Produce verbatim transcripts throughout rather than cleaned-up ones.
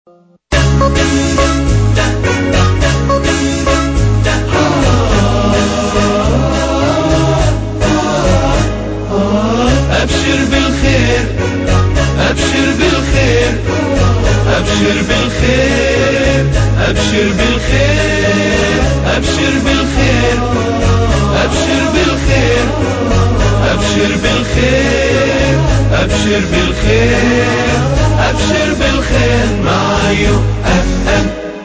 أبشر بالخير أبشر بالخير أبشر بالخير أبشر بالخير أبشر بالخير أبشر بالخير أبشر بالخير أبشر بالخير أبشر بالخير مع يو اف ام.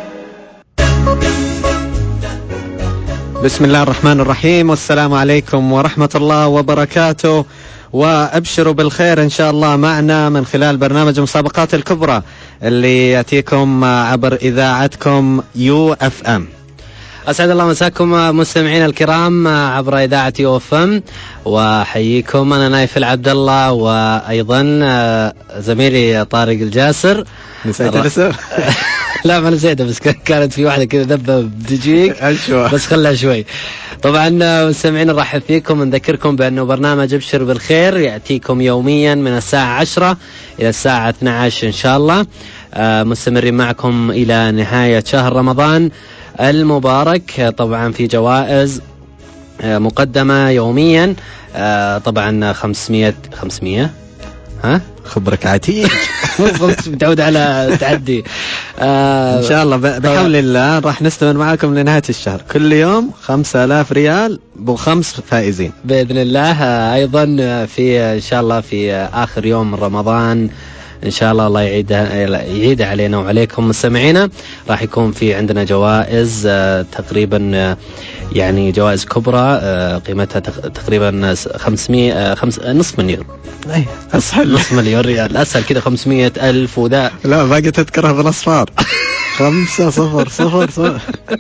بسم الله الرحمن الرحيم، والسلام عليكم ورحمة الله وبركاته، وأبشروا بالخير إن شاء الله معنا من خلال برنامج مسابقات الكبرى اللي يأتيكم عبر إذاعتكم يو اف ام. أسعد الله مساكم مستمعينا الكرام عبر إذاعة يو اف ام، وحييكم أنا نايف العبد الله، وأيضا زميلي طارق الجاسر. نسيت الاسم؟ لا ما نسيته، بس كانت في واحدة كذا ذبة بدقيق بس خلها شوي. طبعا مستمعين نرحب فيكم، نذكركم بأنه برنامج أبشر بالخير يأتيكم يوميا من الساعة عشرة إلى الساعة اثنتي عشرة إن شاء الله، مستمرين معكم إلى نهاية شهر رمضان المبارك. طبعا في جوائز مقدمة يوميا، طبعا خمسمية خمسمية ها خبرك عتيق مو خمس متعود على تعدي. آه إن شاء الله بحول الله راح نستمر معكم لنهاية الشهر، كل يوم خمسة آلاف ريال بخمس فائزين بإذن الله. آه أيضا في إن شاء الله في آخر يوم من رمضان إن شاء الله الله يعيدها يعيد علينا وعليكم مستمعينا، راح يكون في عندنا جوائز آه تقريبا آه يعني جوائز كبرى آه قيمتها تقريبا خمسمية آه خمس نصف مليون. أي أسهل نصف مليون ريال أسهل كذا، خمسمية ألف وذا. لا باقي تذكرها بالأصفار. خمسة صفر صفر صفر.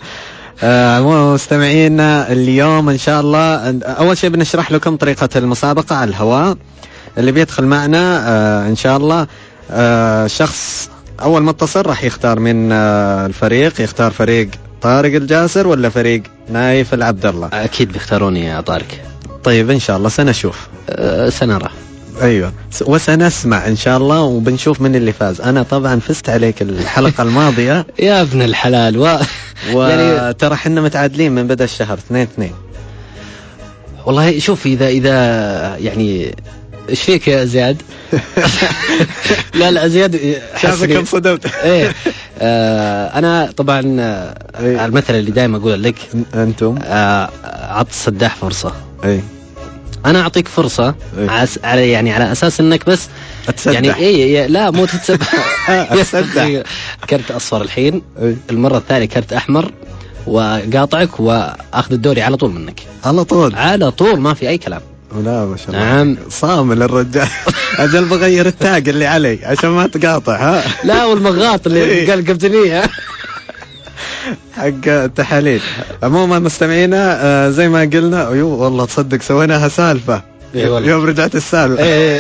آه مستمعينا اليوم إن شاء الله أول شيء بنشرح لكم طريقة المسابقة على الهواء. اللي بيدخل معنا آه إن شاء الله آه شخص أول ما اتصل راح يختار من آه الفريق، يختار فريق طارق الجاسر ولا فريق نايف العبد الله. أكيد بيختاروني يا طارق. طيب إن شاء الله سنشوف. أه سنرى. أيوة وسنسمع إن شاء الله، وبنشوف من اللي فاز. أنا طبعا فزت عليك الحلقة الماضية يا ابن الحلال و... وترى يعني... حنا متعادلين من بدأ الشهر اثنين اثنين. والله شوف إذا إذا يعني إيش فيك يا زياد؟ لا لا زياد شافك انصدمت. إيه آه أنا طبعا آه المثل اللي دائما أقول لك أنتم آه عط السداح فرصة. إيه أنا أعطيك فرصة إيه؟ على يعني على أساس إنك بس أتسدح. يعني إيه لا مو تتسدح. أتسدح. كرت أصفر الحين إيه؟ المرة الثانية كرت أحمر وقاطعك وأخذ الدوري على طول منك. على طول على طول ما في أي كلام. لا ما شاء الله. نعم صامل الرجال. أجل بغير التاج اللي علي عشان ما تقاطع. ها لا والمغاط اللي قال قبتني حق التحاليل. عموما مستمعينا آه زي ما قلنا أيوه والله تصدق سويناها سالفة. يوم رجعت السالفة.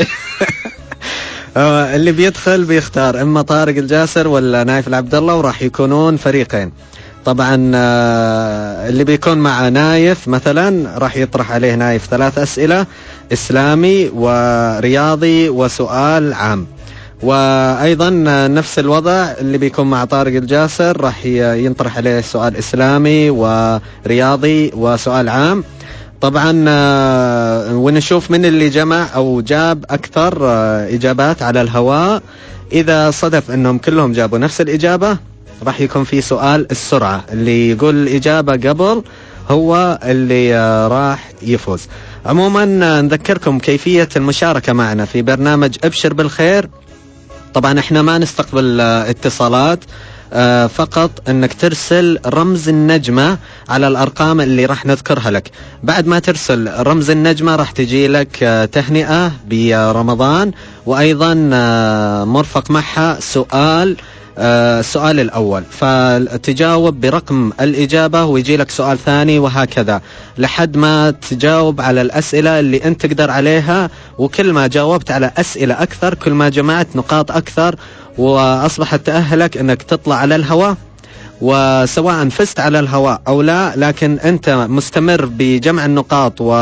آه اللي بيدخل بيختار إما طارق الجاسر ولا نايف العبد الله، وراح يكونون فريقين. طبعا آه اللي بيكون مع نايف مثلا راح يطرح عليه نايف ثلاث أسئلة، إسلامي ورياضي وسؤال عام. وأيضا نفس الوضع اللي بيكون مع طارق الجاسر راح ينطرح عليه سؤال إسلامي ورياضي وسؤال عام. طبعا آه ونشوف من اللي جمع أو جاب أكثر آه إجابات على الهواء. إذا صدف أنهم كلهم جابوا نفس الإجابة راح يكون في سؤال السرعة، اللي يقول الإجابة قبل هو اللي آه راح يفوز. عموما آه نذكركم كيفية المشاركة معنا في برنامج أبشر بالخير. طبعا احنا ما نستقبل آه اتصالات، آه فقط انك ترسل رمز النجمة على الارقام اللي راح نذكرها لك. بعد ما ترسل رمز النجمة راح تجي لك آه تهنئة برمضان، وايضا آه مرفق معها سؤال آه السؤال الأول، فتجاوب برقم الإجابة ويجي لك سؤال ثاني، وهكذا لحد ما تجاوب على الأسئلة اللي أنت تقدر عليها. وكل ما جاوبت على أسئلة أكثر كل ما جمعت نقاط أكثر، وأصبحت تأهلك أنك تطلع على الهواء. وسواء فزت على الهواء أو لا، لكن أنت مستمر بجمع النقاط و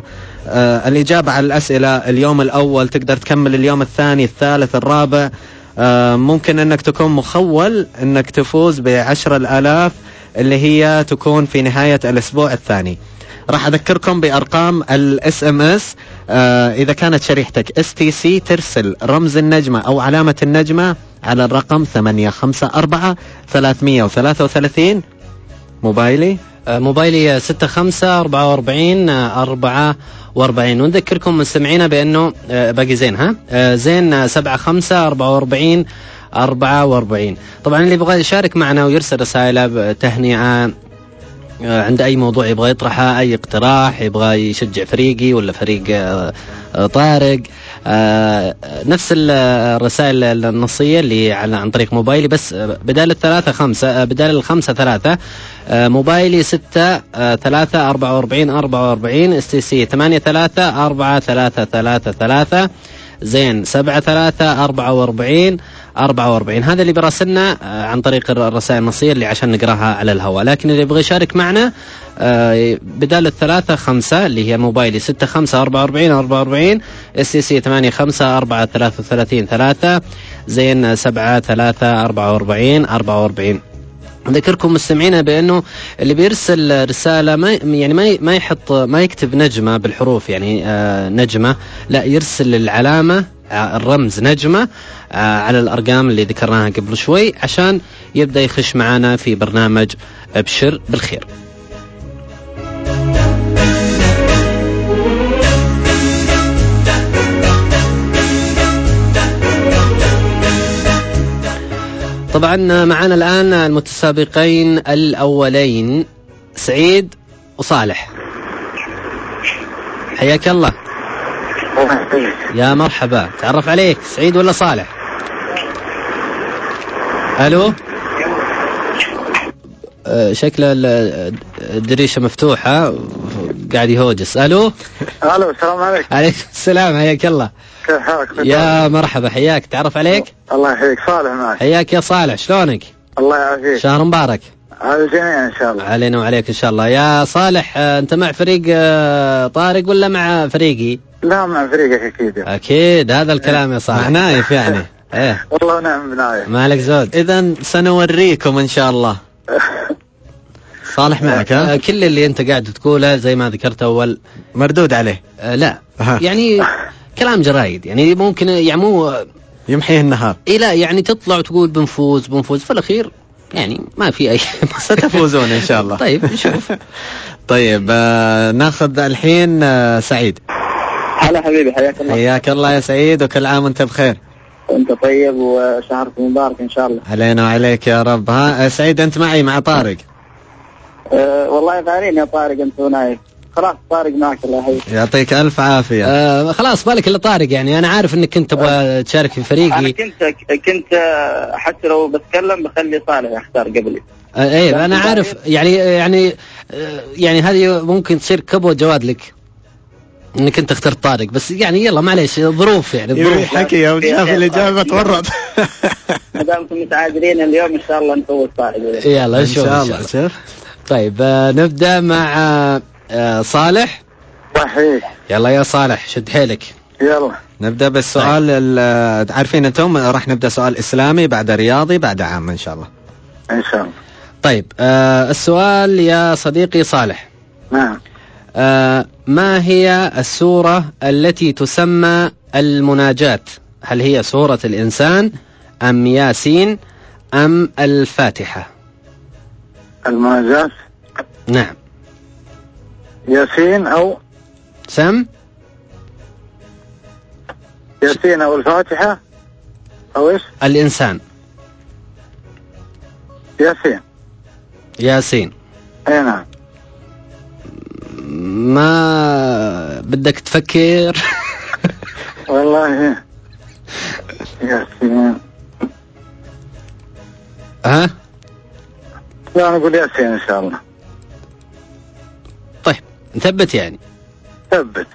الإجابة على الأسئلة. اليوم الأول تقدر تكمل اليوم الثاني الثالث الرابع، ممكن أنك تكون مخول أنك تفوز بعشر الآلاف اللي هي تكون في نهاية الأسبوع الثاني. راح أذكركم بأرقام الاس ام اس. إذا كانت شريحتك اس تي سي ترسل رمز النجمة أو علامة النجمة على الرقم ثمانية خمسة أربعة ثلاثمية وثلاثة وثلاثين. موبايلي موبايلي ستة خمسة أربعة وأربعين أربعة وأربعين. ونذكركم مستمعينا بأنه باقي زين ها زين سبعة خمسة أربعة وأربعين أربعة وأربعين. طبعا اللي يبغى يشارك معنا ويرسل رسائل تهنئة عند أي موضوع يبغى يطرحه، أي اقتراح، يبغى يشجع فريقي ولا فريق طارق، نفس الرسائل النصية اللي عن طريق موبايلي، بس بدال الثلاثة خمسة بدال الخمسة ثلاثة موبايلي ستة ثلاثة أربعة وأربعين أربعة وأربعين، اس تي سي ثمانية ثلاثة أربعة ثلاثة ثلاثة ثلاثة، زين سبعة ثلاثة أربعة وأربعين أربعة وأربعين. هذا اللي براسلنا عن طريق الرسائل النصية اللي عشان نقراها على الهواء. لكن اللي يبغى يشارك معنا بدال الثلاثة خمسة اللي هي موبايلي ستة خمسة أربعة وأربعين أربعة وأربعين، اس سي سي ثمانية خمسة أربعة ثلاثة وثلاثين ثلاثة، زين سبعة ثلاثة أربعة وأربعين أربعة وأربعين. ذكركم مستمعينا بأنه اللي بيرسل رسالة ما يعني ما ما يحط ما يكتب نجمة بالحروف يعني آه نجمة، لا يرسل العلامة الرمز نجمة آه على الأرقام اللي ذكرناها قبل شوي عشان يبدأ يخش معنا في برنامج أبشر بالخير. طبعا معنا الآن المتسابقين الأولين سعيد وصالح. حياك الله. يا مرحبا، تعرف عليك سعيد ولا صالح؟ ألو. أه شكل الدريشة مفتوحة قاعد يهوجس. ألو. ألو السلام عليكم. عليكم السلام، حياك الله. كيف حالك؟ يا مرحبا، حياك، تعرف عليك؟ الله يحييك، صالح معك. حياك يا صالح، شلونك؟ الله يعافيك. شهر مبارك على الجميع إن شاء الله. علينا وعليك إن شاء الله. يا صالح أنت مع فريق طارق ولا مع فريقي؟ لا مع فريقك أكيد. أكيد هذا الكلام يا صالح. مع نايف يعني. إيه والله نعم بنايف. مالك زود. إذن سنوريكم إن شاء الله. صالح معك ها؟ كل اللي أنت قاعد تقوله زي ما ذكرت أول مردود عليه. آه لا يعني كلام جرايد يعني ممكن يعني مو يمحيه النهار. إيه لا يعني تطلع وتقول بنفوز بنفوز في الأخير يعني ما في أي. ستفوزون إن شاء الله. طيب نشوف. طيب آه ناخذ الحين آه سعيد. هلا حبيبي، حياك الله. حياك الله يا سعيد، وكل عام وانت بخير. وانت طيب وشهرك مبارك إن شاء الله. علينا وعليك يا رب. ها سعيد أنت معي مع طارق؟ أه والله غالين يا طارق أنت ونايف. خلاص طارق معك الله يحييك. يعطيك ألف عافية. آه خلاص بالك إلا طارق يعني أنا عارف إنك كنت تبغى تشارك في فريقي. أنا كنت كنت حتى لو بتكلم بخلي صالح يختار قبلي. آه إيه أنا عارف يعني يعني آه يعني هذه ممكن تصير كبوة جواد لك إنك أنت اخترت طارق، بس يعني يلا معليش ظروف يعني ظروف. حكي يا وجاف الإجابة تورط. ما دامكم متعادلين اليوم إن شاء الله نفوز طارق. يلا إن شاء الله. شوف. طيب آه نبدأ مع آه صالح. صحيح. يلا يا صالح شد حيلك. يلا نبدأ بالسؤال. عارفين أنتم راح نبدأ سؤال إسلامي بعد رياضي بعد عام إن شاء الله. إن شاء الله. طيب آه السؤال يا صديقي صالح. نعم. آه ما هي السورة التي تسمى المناجاة؟ هل هي سورة الإنسان أم ياسين أم الفاتحة؟ المناجاة. نعم. ياسين أو سم ياسين أو الفاتحة أو إيش؟ الإنسان. ياسين. ياسين. أي نعم. ما بدك تفكر؟ والله ياسين. ها؟ لا نقول ياسين إن شاء الله. طيب نثبت يعني. ثبت.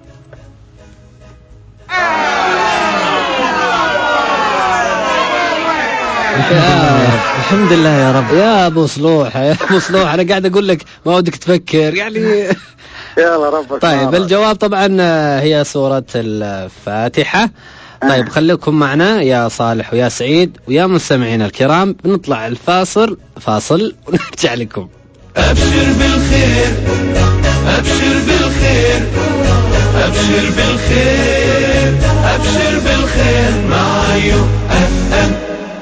الحمد لله يا رب. يا ابو صلوح يا ابو صلوح انا قاعد اقول لك ما ودك تفكر يعني. يلا ربك. طيب الجواب طبعا هي سورة الفاتحة. طيب خليكم معنا يا صالح ويا سعيد ويا مستمعين الكرام، بنطلع الفاصل فاصل ونرجع لكم. أبشر بالخير أبشر بالخير أبشر بالخير أبشر بالخير مع يو أف أم.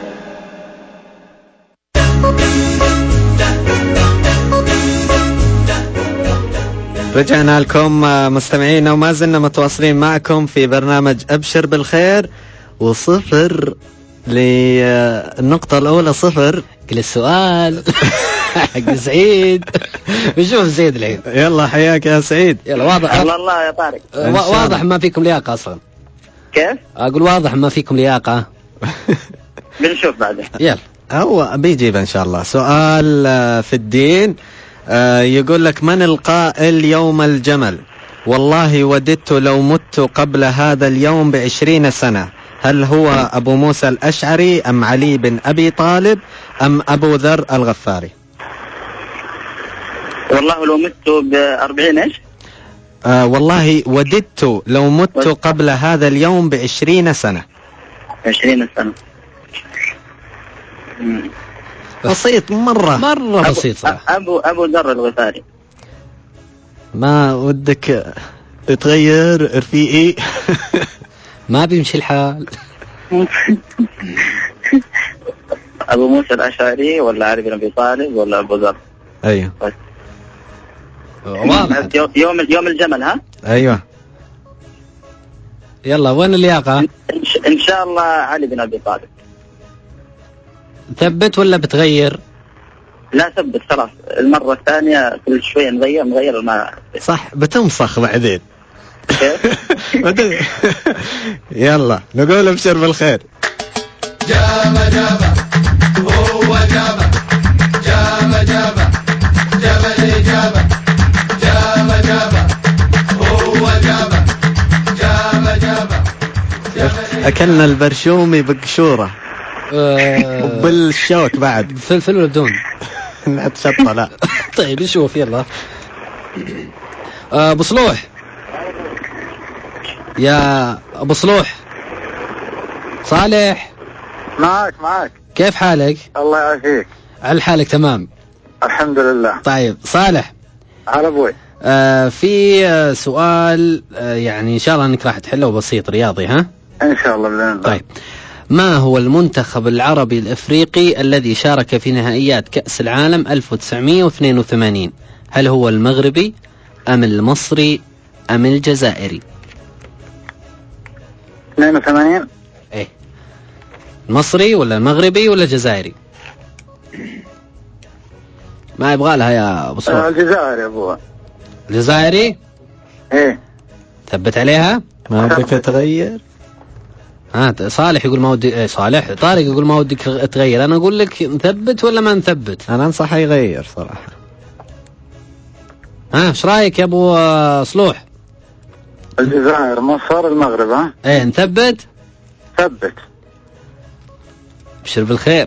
رجعنا لكم مستمعينا وما زلنا متواصلين معكم في برنامج أبشر بالخير. وصفر للنقطة الأولى، صفر للسؤال حق سعيد. بنشوف سعيد الحين. يلا حياك يا سعيد. يلا واضح الله الله يا طارق. واضح ما فيكم لياقة أصلا. كيف؟ أقول واضح ما فيكم لياقة. بنشوف بعدين. يلا هو بيجيب إن شاء الله. سؤال في الدين، يقول لك: من القائل يوم الجمل والله وددت لو مت قبل هذا اليوم بعشرين سنة؟ هل هو أبو موسى الأشعري أم علي بن أبي طالب أم أبو ذر الغفاري؟ والله لو مت بأربعين إيش؟ آه والله وددت لو مت قبل هذا اليوم بعشرين سنة. عشرين سنة. بسيط مرة مرة بسيط صراحة. أبو أبو ذر الغفاري. ما ودك تغير رفيقي؟ ما بيمشي الحال. أبو موسى الأشعري ولا علي بن أبي طالب ولا أبو ذر؟ أيوه واضح. يوم يوم الجمل. ها أيوه. يلا وين اللياقة؟ إن شاء الله علي بن أبي طالب. ثبت ولا بتغير؟ لا ثبت خلاص، المرة الثانية كل شوية نغير نغير ما صح، بتمسخ بعدين. يلا نقول ابشر بالخير. جابا جابا هو جابا جابا جابا جابا الإجابة جابا جابا هو جابا جابا جابا. أكلنا البرشومي بقشورة أه وبالشوك بعد. فلفل ولا بدون؟ نتشطى لا. طيب نشوف يلا. أبو صلوح، يا أبو صلوح. صالح معك معك. كيف حالك؟ الله يعافيك. على حالك تمام الحمد لله. طيب صالح، على ابوي. آه في آه سؤال آه يعني إن شاء الله أنك راح تحله، بسيط رياضي. ها إن شاء الله بإذن الله. طيب، ما هو المنتخب العربي الإفريقي الذي شارك في نهائيات كأس العالم ألف وتسعمائة واثنين وثمانين؟ هل هو المغربي أم المصري أم الجزائري؟ اثنين وثمانين. إيه، المصري ولا المغربي ولا الجزائري؟ ما يبغى لها يا أبو صوت. الجزائر يا أبوه. الجزائري؟ إيه. ثبت عليها؟ ما بدك تغير؟ ها صالح يقول ما ودي. إيه صالح. طارق يقول ما ودك تغير. أنا أقول لك نثبت ولا ما نثبت؟ أنا أنصح يغير صراحة. ها إيش رأيك يا أبو صلوح؟ الجزائر، مصر، المغرب. ها إيه نثبت؟ ثبت. ابشر بالخير.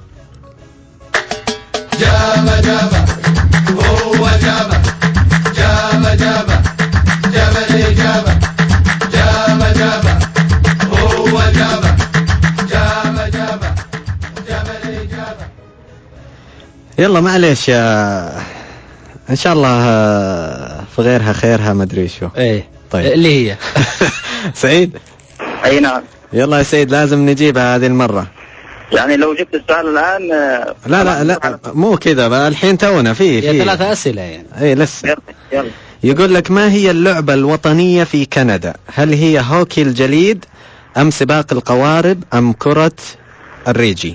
جابا جابا هو جابا جابا جابا جابا الإجابة جابا جابا هو جابا جابا جابا جابا الإجابة. يلا معليش يا إن شاء الله في غيرها خيرها ما أدري شو. إيه طيب اللي هي سعيد. أي نعم. يلا يا سعيد لازم نجيبها هذه المرة. يعني لو جبت السؤال الآن. لا لا لا مو كذا، الحين تونا فيه في ثلاثة أسئلة يعني. اي لسه. يلا يلا. يقول لك: ما هي اللعبة الوطنية في كندا؟ هل هي هوكي الجليد أم سباق القوارب أم كرة الريجي؟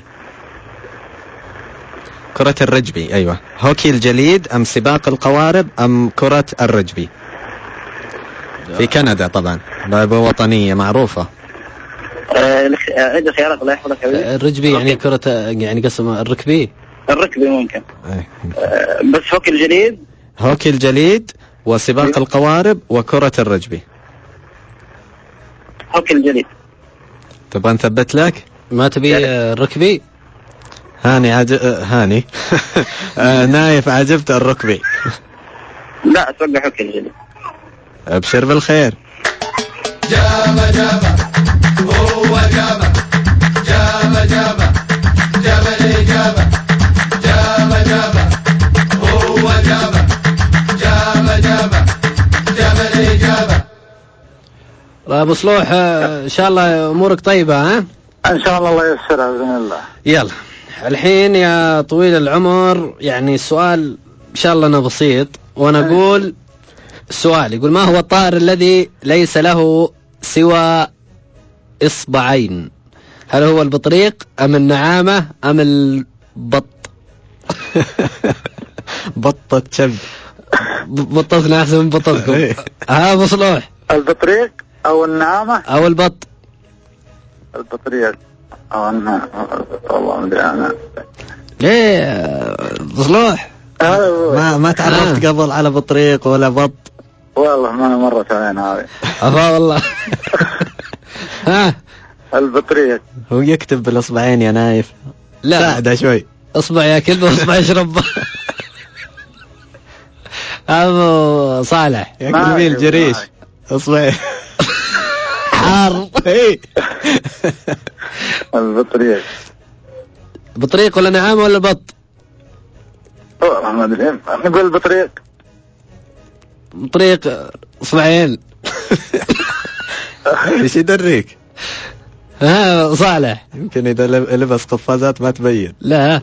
كرة الرجبي. أيوة، هوكي الجليد أم سباق القوارب أم كرة الرجبي؟ في كندا طبعا لعبة وطنية معروفة. عند خيارات الله يحفظك يا ولد. الرجبي يعني كرة يعني قسم الركبي. الركبي ممكن. أي. بس هوكي الجليد. هوكي الجليد وسباق القوارب وكرة الرجبي. هوكي الجليد. تبغى نثبت لك؟ ما تبي الركبي؟ هاني عج... هاني نايف عجبت الركبي. لا اتوقع هوكي الجليد. ابشر بالخير. جابا جابا جابه جابه جابه جاب الإجابة جابه جابه هو جابه جابه جابه جاب الإجابة. ابو صلوح ان شاء الله امورك طيبه ها؟ ان شاء الله الله ييسرها باذن الله. يلا الحين يا طويل العمر يعني السؤال ان شاء الله انه بسيط، وانا اقول السؤال يقول: ما هو الطائر الذي ليس له سوى اصبعين؟ هل هو البطريق ام النعامه ام البط؟ بطة شب. بطتنا احسن من بطتكم. ها ابو صلوح؟ البطريق او النعامه او البط؟ البطريق او النعامه. والله ما ادري انا. ليه ابو صلوح؟ ما ما تعرفت آه. قبل على بطريق ولا بط؟ والله ما مرت علينا هذه. افا والله. ها البطريق. هو يكتب بالاصبعين يا نايف. لا ساعده شوي. اصبع يا كلب واصبع يشرب. ابو صالح يا كلبي الجريش اصبعين حار. البطريق. بطريق ولا نعامه ولا بط؟ والله ما ادري. نقول البطريق. بطريق اصبعين. ايش يدريك؟ ها صالح؟ يمكن اذا لبس قفازات ما تبين. لا.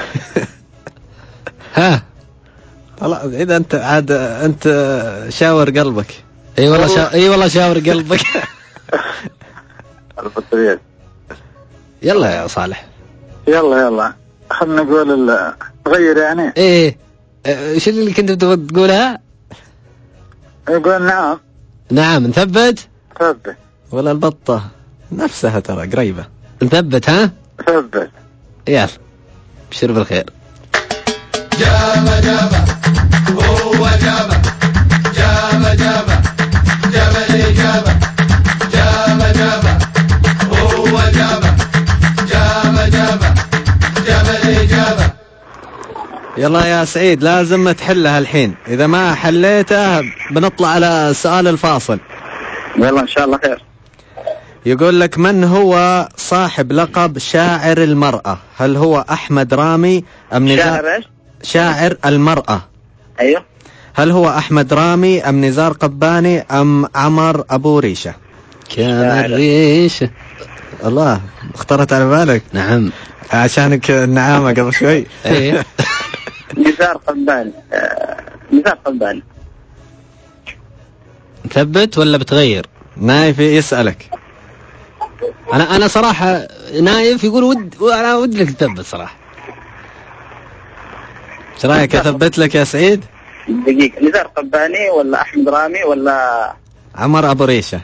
ها خلاص اذا انت عاد انت شاور قلبك. اي والله شا... اي والله شاور قلبك. البطريق. يلا يا صالح. يلا يلا خلنا نقول ال... غير يعني. ايه ايش اللي كنت تقولها؟ يقول نعم. نعم نثبت. ثبت. ولا البطة نفسها ترى قريبة. نثبت ها؟ ثبت. يلا بشر بالخير. جابه جابه هو جابه جابه جابه جاب الإجابة جابه جابه هو جابه جابه جابه جاب الإجابة. يلا يا سعيد لازم تحلها الحين، إذا ما حليتها بنطلع على السؤال الفاصل. يلا ان شاء الله خير. يقول لك: من هو صاحب لقب شاعر المرأة؟ هل هو أحمد رامي أم نزار؟ شاعر ايش؟ شاعر المرأة. ايوه. هل هو أحمد رامي أم نزار قباني أم عمر أبو ريشة؟ كان الريشة. الله اخترت على بالك. نعم عشانك النعامة قبل شوي. ايه. نزار قباني. آه، نزار قباني. ثبت ولا بتغير؟ نايف يسألك. انا انا صراحة نايف يقول ود انا ودي لك تثبت صراحة. ايش رايك اثبت لك يا سعيد؟ دقيقة، نزار قباني ولا احمد رامي ولا عمر ابو ريشة؟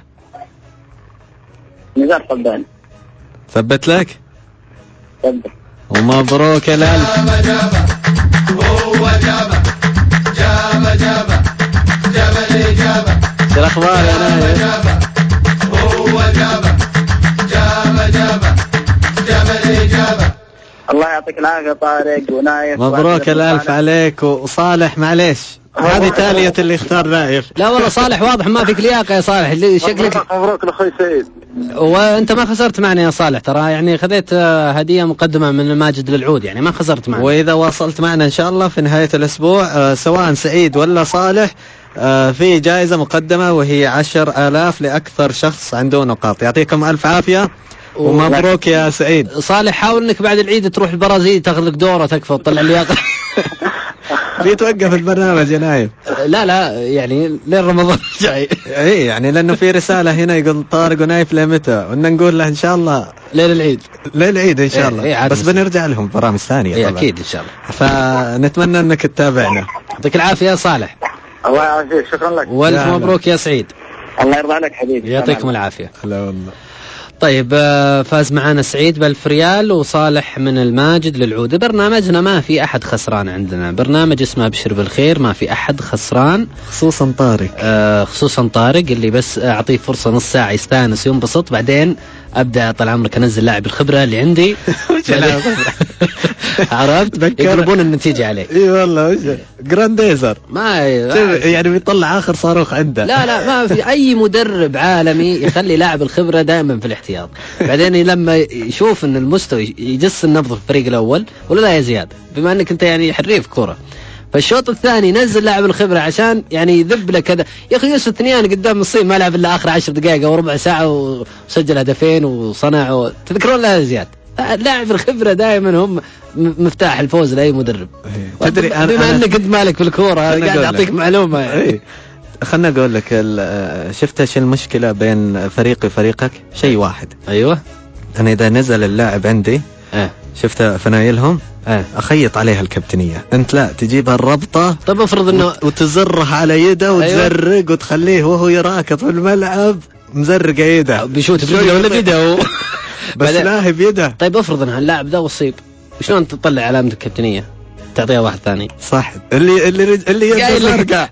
نزار قباني. ثبت لك؟ ثبت. ومبروك الالف. جابه جابه هو جابه جابه جابه جاب الإجابة ايش الاخبار يا نايف؟ جابه هو جابه جابه جابه جاب الإجابة. الله يعطيك العافية طارق ونايف. مبروك الالف عليك. وصالح معليش هذه تالية اللي اختار نايف. لا والله صالح واضح ما فيك لياقة يا صالح، اللي شكلك. مبروك لاخوي سعيد. وانت ما خسرت معنا يا صالح ترى، يعني خذيت هدية مقدمة من ماجد للعود، يعني ما خسرت معنا. واذا واصلت معنا ان شاء الله في نهاية الاسبوع آه سواء سعيد ولا صالح آه في جائزة مقدمة وهي عشر آلاف لأكثر شخص عنده نقاط. يعطيكم ألف عافية ومبروك يا سعيد. صالح حاول انك بعد العيد تروح البرازيل تاخذ لك دورة تكفى وتطلع لياقة. بيتوقف البرنامج يا نايف. لا لا يعني لين رمضان جاي. اي يعني لانه في رسالة هنا يقول طارق ونايف لمتى، وإن نقول له ان شاء الله ليل العيد. ليل العيد ان شاء الله. إيه إيه بس بنرجع لهم برامج ثانية إيه طبعا. اكيد ان شاء الله. فنتمنى انك تتابعنا. يعطيك العافية يا صالح. الله يعافيك. شكرا لك. والف مبروك يا سعيد. الله يرضى عليك حبيبي. يعطيكم العافية. لا والله. طيب فاز معنا سعيد بألف ريال وصالح من الماجد للعود. برنامجنا ما في أحد خسران، عندنا برنامج اسمه أبشر بالخير ما في أحد خسران، خصوصا طارق. آه خصوصا طارق اللي بس أعطيه فرصة نص ساعة يستانس ينبسط، بعدين ابدا طال عمرك انزل لاعب الخبره اللي عندي. عرفت يقلبون النتيجه عليه. اي والله وش جرانديزر ما يعني بيطلع اخر صاروخ عنده. لا لا ما في اي مدرب عالمي يخلي لاعب الخبره دائما في الاحتياط. بعدين لما يشوف ان المستوى يجس النبض في الفريق الاول ولا لا يا زياد بما انك انت يعني حريف كره، فالشوط الثاني نزل لاعب الخبره عشان يعني يذب لك كذا. يا اخي يوسف ثنيان قدام الصين ما لعب الا اخر عشر دقائق او ربع ساعه وسجل هدفين وصنع و... تذكرون لا يا زياد؟ لاعب الخبره دائما هم مفتاح الفوز لاي مدرب. تدري بما أنا انك انت مالك في الكوره قاعد اعطيك معلومه يعني. خلنا اقول لك شفت ايش المشكله بين فريقي وفريقك؟ شيء واحد. ايوه انا اذا نزل اللاعب عندي أه. شفت فنايلهم أه. اخيط عليها الكابتنيه، انت لا تجيبها الربطه. طب افرض انه وتزرها على يده وتزرق. أيوة. وتخليه وهو يراكض في الملعب مزرق يده بيشوت برجله ولا بيده بس لا هي بيده. طيب افرض ان اللاعب ذا اصيب، شلون تطلع علامه الكابتنيه تعطيها واحد ثاني؟ صح اللي اللي اللي يرجع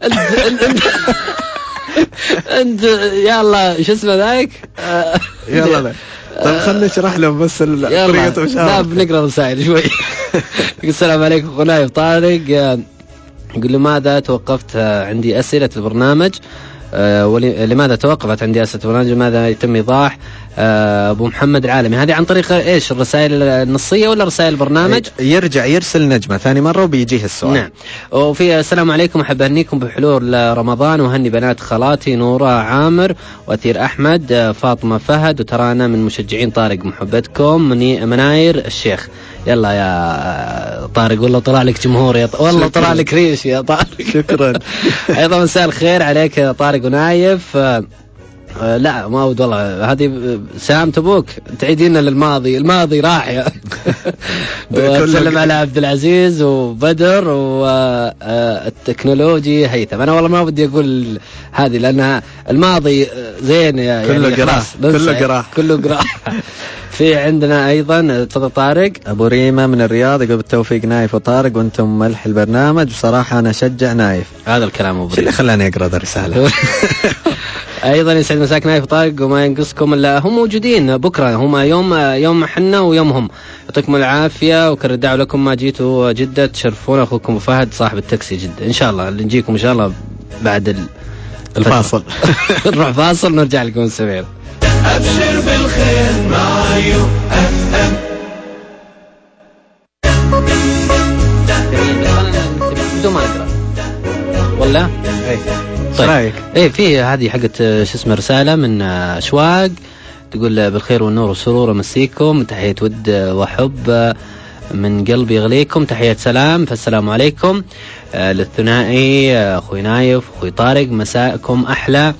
انت يلا شو اسمه ذاك. يلا طيب خلنا نشرح لهم بس طريقة مشاهدة. لا بنقرأ رسائل شوي. السلام عليكم أخو نايف طارق، يقول لماذا توقفت عندي أسئلة البرنامج ولماذا توقفت عندي أسئلة البرنامج لماذا يتم إيضاح أبو محمد العالمي؟ هذه عن طريق إيش الرسائل النصية ولا رسائل البرنامج؟ يرجع يرسل نجمة ثاني مرة وبيجيه السؤال. نعم. وفي السلام عليكم، أحب أهنيكم بحلول رمضان وهني بنات خالاتي نورة عامر وأثير أحمد فاطمة فهد، وترانا من مشجعين طارق محبتكم مناير الشيخ. يلا يا طارق والله طلع لك جمهور يا ط... والله طلع لك ريش يا طارق. شكرا. أيضا مساء الخير عليك يا طارق ونايف. آه لا ما ود والله هذه سام تبوك تعيدينا للماضي، الماضي راح يا. وسلم على عبد العزيز وبدر والتكنولوجي هيثم. انا والله ما بدي اقول هذه لانها الماضي زين يا كله يعني قراح كله قراح كله قراح. في عندنا ايضا تفضل طارق. ابو ريمه من الرياض يقول بالتوفيق نايف وطارق وانتم ملح البرنامج، بصراحه انا اشجع نايف. هذا الكلام ابو ريمه اللي خلاني اقرا ذا الرساله. ايضا يسعد مساك نايف طارق وما ينقصكم الا هم موجودين بكره، هم يوم يوم حنا ويومهم. يعطيكم العافيه وكرر الدعوه لكم ما جيتوا جده تشرفون. اخوكم فهد صاحب التاكسي جده ان شاء الله اللي نجيكم ان شاء الله بعد الفاصل. نروح فاصل ونرجع لكم السمير. ابشر بالخير مع يو اف ام. بدون ما نقرا ولا اي طيب رايك؟ ايه في هذه حقت شو اسمه رساله من اشواق تقول بالخير والنور والسرور امسيكم، تحيه ود وحب من قلبي يغليكم، تحيه سلام فالسلام عليكم آه للثنائي اخوي نايف اخوي طارق، مساءكم احلى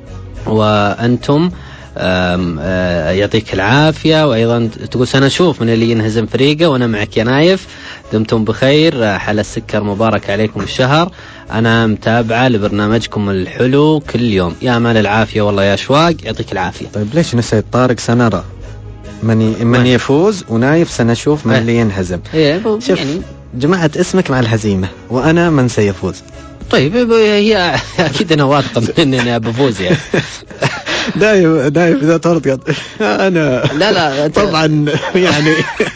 وانتم آم آه يعطيك العافيه. وايضا تقول سنشوف من اللي ينهزم فريقه وانا معك يا نايف، دمتم بخير، حل السكر مبارك عليكم الشهر، أنا متابعة لبرنامجكم الحلو كل يوم، يا مال العافية والله يا أشواق يعطيك العافية. طيب ليش نسيت طارق؟ سنرى من من يفوز ونايف سنشوف من اللي ينهزم. إيه شوف يعني جمعت اسمك مع الهزيمة وأنا من سيفوز. طيب هي أكيد أنا واثقة من إني أنا بفوز يعني. دايم دايم إذا ترضى أنا لا لا طبعا يعني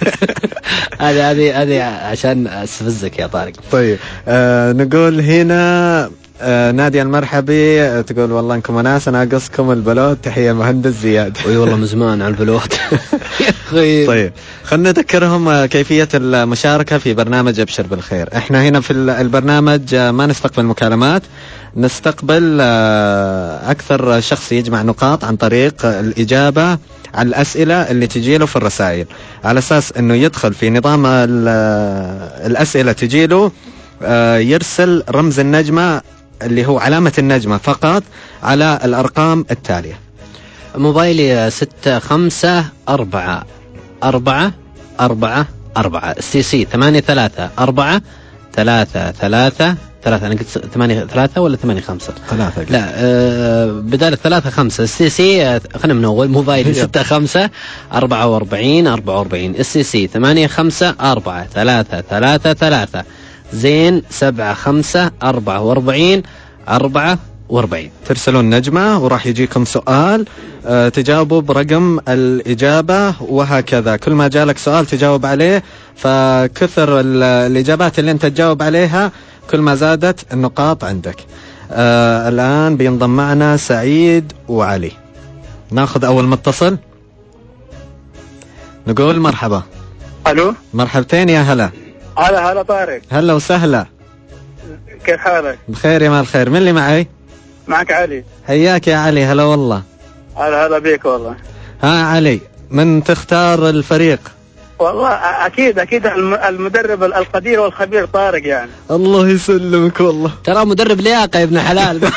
هذه هذه هذه عشان أستفزك يا طارق. طيب آه نقول هنا آه نادية المرحبي تقول والله انكم ناس انا اقصكم البلوت، تحية المهندس زياد. وي والله من زمان على البلوت. طيب خلنا نذكرهم كيفية المشاركة في برنامج ابشر بالخير. احنا هنا في البرنامج ما نستقبل مكالمات، نستقبل أكثر شخص يجمع نقاط عن طريق الإجابة على الأسئلة اللي تجيله في الرسائل، على أساس أنه يدخل في نظام الأسئلة تجيله يرسل رمز النجمة اللي هو علامة النجمة فقط على الأرقام التالية. موبايلي ستة خمسة أربعة أربعة أربعة أربعة سي سي ثمانية ثلاثة أربعة ثلاثة ثلاثة ثلاثة. أنا قلت ثمانية ثلاثة ولا ثمانية خمسة؟ ثلاثة. لا آه بدال الثلاثة خمسة. السي سي خلنا من أول. موبايلي ستة خمسة أربعة وأربعين أربعة وأربعين. السي سي ثمانية خمسة أربعة ثلاثة ثلاثة ثلاثة. زين سبعة خمسة أربعة وأربعين أربعة وأربعين. ترسلون نجمة وراح يجيكم سؤال أه تجاوبوا برقم الإجابة، وهكذا كل ما جالك سؤال تجاوب عليه، فكثر الإجابات اللي أنت تجاوب عليها كل ما زادت النقاط عندك. أه الآن بينضم معنا سعيد وعلي. ناخذ أول متصل، نقول مرحبا. الو، مرحبتين يا هلا. هلا هلا طارق، هلا وسهلا، كيف حالك؟ بخير يا مال خير. من اللي معي؟ معك علي. حياك يا علي. هلا والله. هلا هلا بيك والله. ها علي، من تختار الفريق؟ والله اكيد اكيد المدرب القدير والخبير طارق يعني. الله يسلمك والله، ترى مدرب لياقة يا ابن حلال.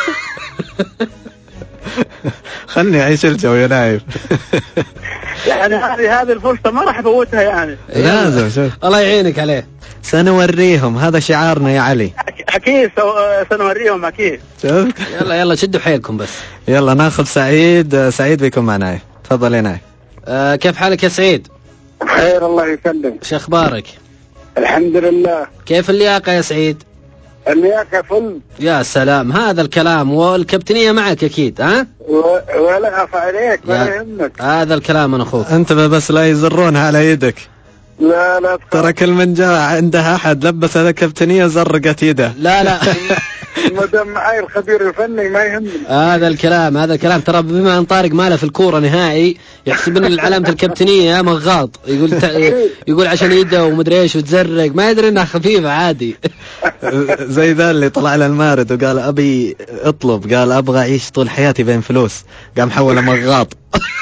خلني اعيش الجو يا نايف. يعني هذه هذه الفرصة ما راح افوتها يعني. لازم. شوف الله يعينك عليه. سنوريهم، هذا شعارنا يا علي. اكيد سنوريهم اكيد. شوف يلا يلا شدوا حيلكم بس. يلا ناخذ سعيد. سعيد بيكون معنا نايف. تفضل يا نايف. آه كيف حالك يا سعيد؟ بخير الله يسلمك. شو اخبارك؟ الحمد لله. كيف اللياقة يا سعيد؟ اللياقة فل. يا سلام، هذا الكلام. والكابتنية معك اكيد ها؟ ولا اخاف عليك ما يهمك. هذا الكلام من اخوك. انتبه بس لا يزرونها على يدك. لا لا ترى كل من جاء عندها احد لبس هذا كابتنية زرقت يده. لا لا. ما دام معي الخبير الفني ما يهمني. هذا الكلام هذا الكلام ترى بما ان طارق ما له في الكوره نهائي يحسب ان علامه الكابتنيه مغاط، يقول ت... يقول عشان يده ومدري ايش وتزرق، ما يدري انها خفيفه عادي. زي ذا اللي طلع على المارد وقال ابي اطلب، قال ابغى اعيش طول حياتي بين فلوس، قام حوله مغاط.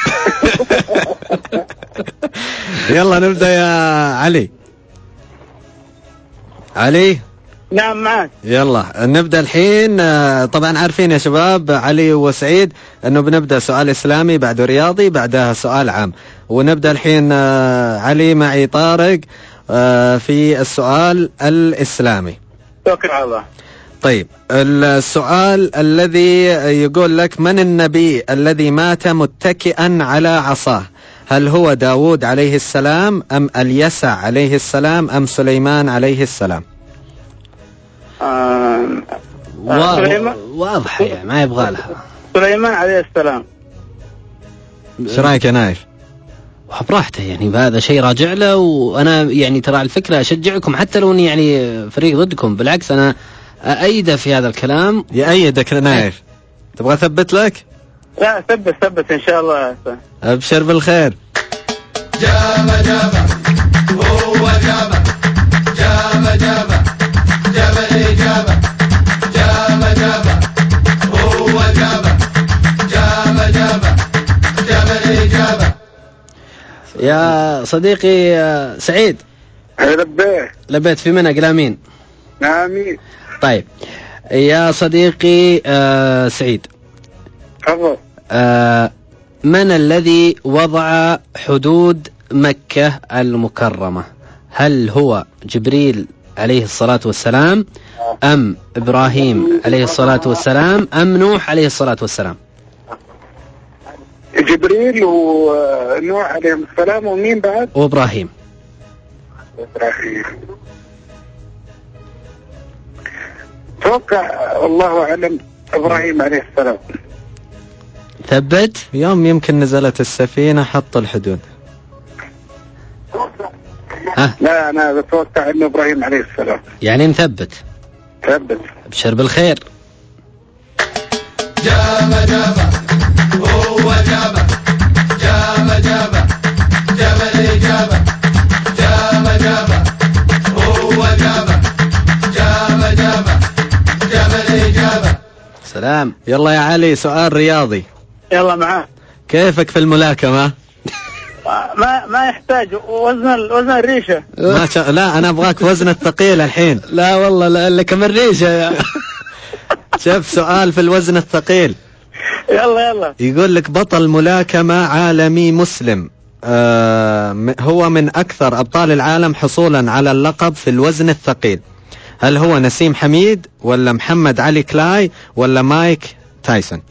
يلا نبدا يا علي. علي نعم معك. يلا نبدأ الحين. طبعا عارفين يا شباب علي وسعيد أنه بنبدأ سؤال إسلامي بعده رياضي بعدها سؤال عام، ونبدأ الحين علي معي طارق في السؤال الإسلامي. توكل على الله. طيب السؤال الذي يقول لك: من النبي الذي مات متكئا على عصاه؟ هل هو داود عليه السلام أم اليسع عليه السلام أم سليمان عليه السلام؟ آه واضح واضحة يعني ما يبغى لها. سليمان عليه السلام. ايش رايك يا نايف؟ براحته يعني، هذا شيء راجع له، وانا يعني ترى الفكرة اشجعكم حتى لو اني يعني فريق ضدكم، بالعكس انا اأيده في هذا الكلام. يأيدك نايف. تبغى اثبت لك؟ لا ثبت ثبت ان شاء الله. ابشر بالخير. جابه جابه هو جابه جابه جابه جاب الإجابة جابه جابه هو جابه جابه جابه جاب الإجابة. يا صديقي سعيد، لبيت لبيت في منى قلامين. آمين. طيب يا صديقي آه سعيد، تفضل. آه من الذي وضع حدود مكة المكرمة؟ هل هو جبريل عليه الصلاة والسلام أم إبراهيم عليه الصلاة والسلام أم نوح عليه الصلاة والسلام؟ جبريل ونوح عليهم السلام، ومين بعد؟ وإبراهيم. إبراهيم. توقع والله أعلم إبراهيم عليه السلام. ثبت. يوم يمكن نزلت السفينة حط الحدود. ها؟ لا أنا بتوقع إنه إبراهيم عليه السلام. يعني نثبت. ثبت. ابشر بالخير. جابه جابه هو جابه جابه جابه جاب الإجابة جابه جابه هو جابه جابه جابه جاب الإجابة. سلام. يلا يا علي سؤال رياضي. يلا معاه. كيفك في الملاكمة؟ ما ما يحتاج وزن وزن الريشة. ما شاء. لا أنا أبغاك وزن الثقيل الحين. لا والله لا لك من ريشة. شوف سؤال في الوزن الثقيل. يلا يلا. يقول لك بطل ملاكمة عالمي مسلم آه هو من أكثر أبطال العالم حصولا على اللقب في الوزن الثقيل. هل هو نسيم حميد ولا محمد علي كلاي ولا مايك تايسون؟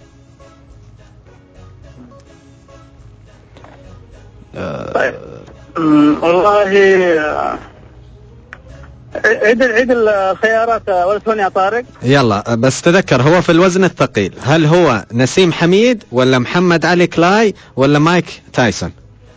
طيب والله عيد عيد الخيارات ولا ثاني يا طارق. يلا بس تذكر هو في الوزن الثقيل، هل هو نسيم حميد ولا محمد علي كلاي ولا مايك تايسون؟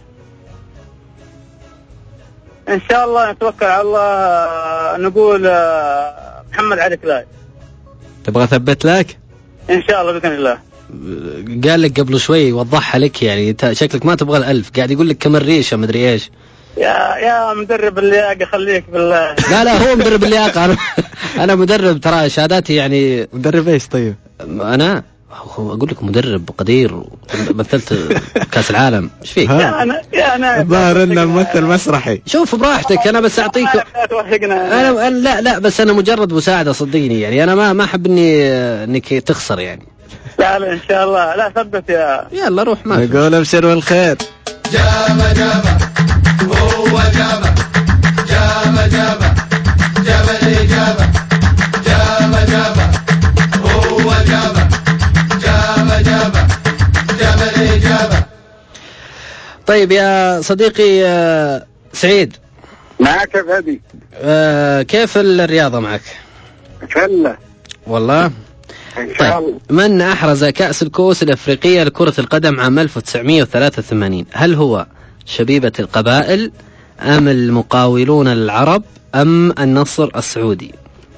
ان شاء الله نتوكل على الله، نقول محمد علي كلاي. تبغى ثبت لك؟ ان شاء الله باذن الله. قال لك قبل شوي وضحها لك، يعني شكلك ما تبغى الألف، قاعد يقول لك كمان ريشه مدري ايش. يا يا مدرب اللياقه خليك بالله. لا لا هو مدرب اللياقه، انا انا مدرب ترى شهاداتي يعني. مدرب ايش طيب؟ انا اقول لك مدرب قدير، مثلت كاس العالم. ايش فيك؟ يا انا يا انا الظاهر انه ممثل مسرحي. شوف براحتك، انا بس اعطيك. انا لا لا بس انا مجرد مساعده صدقني، يعني انا ما ما احب اني انك تخسر يعني. لا لا ان شاء الله، لا ثبت يا. يلا روح ما نقول ابشر والخير. جابه جابه هو جابه جابه جابه جابه الإجابة جابه جابه هو جابه جابه جابه جابه الإجابة. طيب يا صديقي سعيد، معك يا فادي. آه كيف الرياضة معك؟ فله والله. ان شاء الله. طيب من أحرز كأس الكؤوس الأفريقية لكرة القدم عام ألف وتسعمائة وثلاثة وثمانين؟ هل هو شبيبة القبائل أم المقاولون العرب أم النصر السعودي؟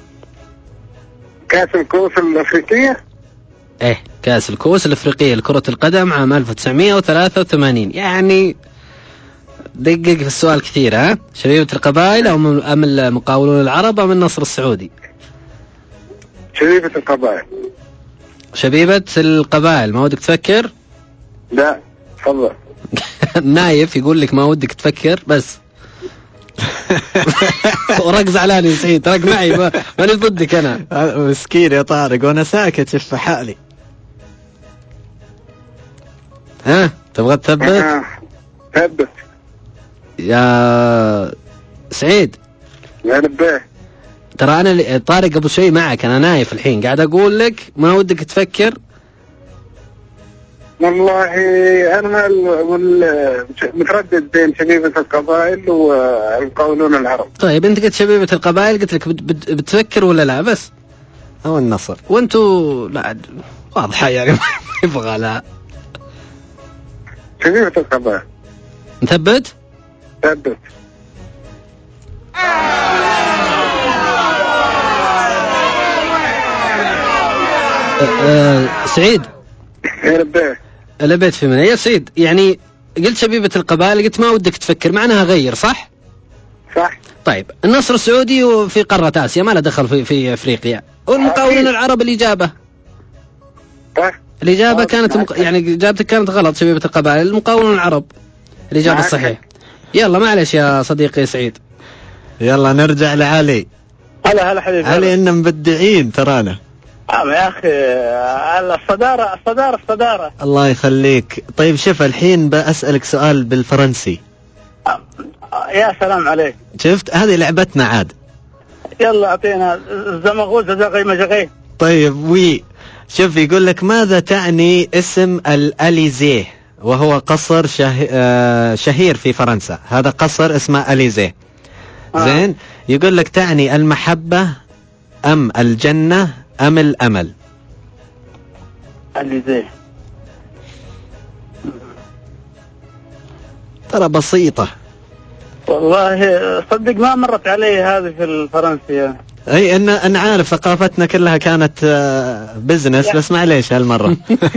كأس الكؤوس الأفريقية؟ إيه كأس الكؤوس الأفريقية لكرة القدم عام ألف وتسعمائة وثلاثة وثمانين، يعني دقق في السؤال كثير. ها شبيبة القبائل أم أم المقاولون العرب أم النصر السعودي؟ شبيبة القبائل. شبيبة القبائل. ما ودك تفكر؟ لا تفضل. نايف يقول لك ما ودك تفكر بس. ورق زعلان يا سعيد، تراك معي ما ماني ضدك انا. مسكين يا طارق وانا ساكت في حالي. ها تبغى تثبت؟ ثبت يا سعيد. يا نبيه. ترى انا طارق قبل شوي معك، انا نايف الحين قاعد اقول لك ما ودك تفكر. والله انا متردد بين شبيبة القبائل والمقاولون العرب. طيب انت قلت شبيبة القبائل، قلت لك بتفكر ولا لا؟ بس او النصر. وانتو لا واضحة يعني ما يبغى. لا شبيبة القبائل. نثبت؟ ثبت. أه سعيد. يا ربي. لبيت في من يا سعيد، يعني قلت شبيبة القبائل، قلت ما ودك تفكر، معناها غير صح؟ صح. طيب النصر السعودي وفي قارة آسيا، ما له دخل في في أفريقيا. والمقاولون العرب الإجابة. صح. الإجابة كانت مق... يعني إجابتك كانت غلط. شبيبة القبائل المقاولون العرب الإجابة الصحيحة. يلا معلش يا صديقي سعيد. يلا نرجع لعلي. هلا هلا حبيبي. علي إن مبدعين ترانا. يا أخي الصدارة الصدارة الصدارة. الله يخليك. طيب شوف الحين بأسألك سؤال بالفرنسي. يا سلام عليك. شفت هذه لعبتنا عاد. يلا أعطينا زمغوز زغي مجغي. طيب وي شوف يقول لك ماذا تعني اسم الأليزيه، وهو قصر شه... آه شهير في فرنسا. هذا قصر اسمه أليزيه. آه. زين يقول لك تعني المحبة أم الجنة أم الأمل؟ أليزيه. ترى بسيطة والله. صدق ما مرت علي هذه في الفرنسية. اي ان انا عارف ثقافتنا كلها كانت بزنس، بس معليش هالمرة.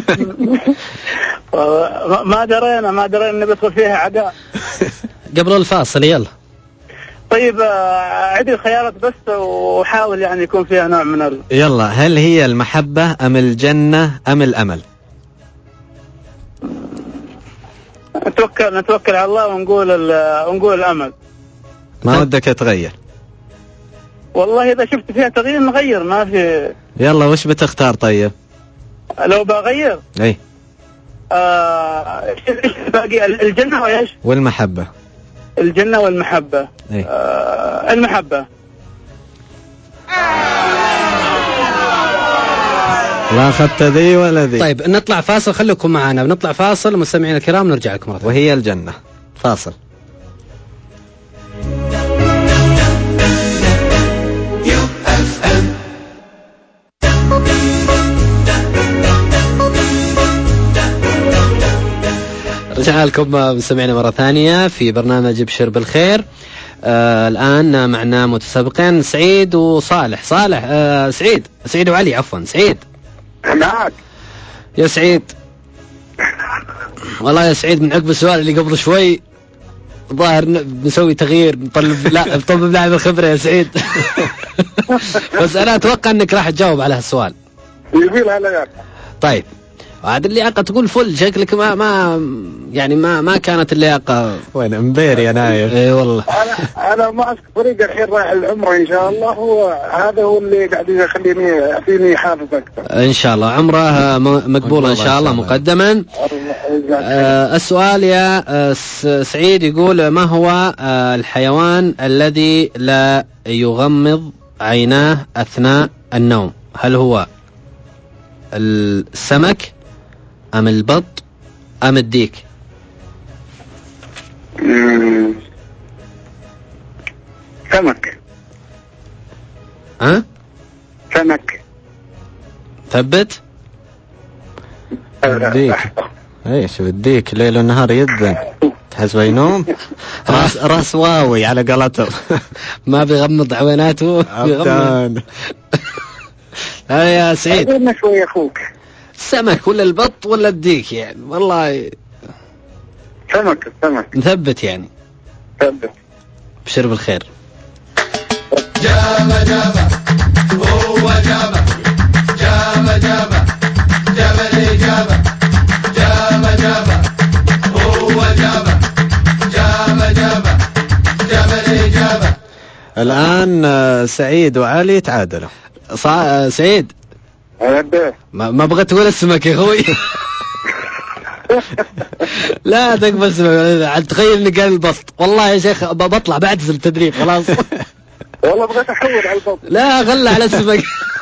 ما درينا ما درينا انه بيدخل فيها عداء. قبل الفاصل يلا. طيب عدي الخيارات بس وحاول يعني يكون فيها نوع من ال... يلا هل هي المحبة أم الجنة أم الأمل؟ نتوكل نتوكل على الله ونقول ال... ونقول الأمل. ما ودك تغير؟ والله إذا شفت فيها تغيير نغير، ما في. يلا وش بتختار طيب؟ لو بغير اي آه... ايش باقي؟ الجنة وايش؟ والمحبة. الجنة والمحبة. اي آه... المحبة. لا أخذت ذي ولا ذي. طيب نطلع فاصل، خليكم معنا، بنطلع فاصل مستمعين الكرام، نرجع لكم مرة. وهي الجنة. فاصل. رجعنا لكم مستمعينا مرة ثانية في برنامج ابشر بالخير. آه الآن معنا متسابقين سعيد وصالح. صالح آه سعيد سعيد وعلي عفوا. سعيد معك يا سعيد. والله يا سعيد من عقب السؤال اللي قبل شوي ظاهر بنسوي تغيير، نطلب لا نطلب لاعب الخبرة يا سعيد. بس أنا أتوقع أنك راح تجاوب على هالسؤال. يقول هلا يا طيب وعاد اللياقة تقول فل، شكلك ما ما يعني ما ما كانت اللياقة. وين امبير يا نايف؟ اي والله. انا انا ماسك فريق الحين رايح العمره ان شاء الله، هو هذا هو اللي قاعد يخليني يعطيني حافز اكثر. ان شاء الله عمره مقبول ان شاء الله مقدما. آه السؤال يا آه سعيد يقول: ما هو آه الحيوان الذي لا يغمض عيناه اثناء النوم؟ هل هو السمك ام البط ام الديك؟ سمك. ها؟ سمك. ثبت. الديك. ايش بديك ليل ونهار يدن تحس بينوم. راس راس واوي على قلته. ما بيغمض عيناته بيغمض. ها يا سعيد قلنا شوي اخوك. السمك ولا البط ولا الديك يعني؟ والله سمك. السمك مثبت يعني. ثبت. بشر بالخير. جابه جابه هو جابه جابه جابه جابه الإجابة جابه جابه هو جابه جابه جابه جابه الإجابة. الآن سعيد وعلي تعادلوا. صا... سعيد هذا ما, ما بغيت تقول اسمك يا اخوي. لا تقبل اسمك. تخيل اني قال البط. والله يا شيخ بطلع بعتزل التدريب خلاص. والله بغيت احول على البط. لا غلى على اسمك.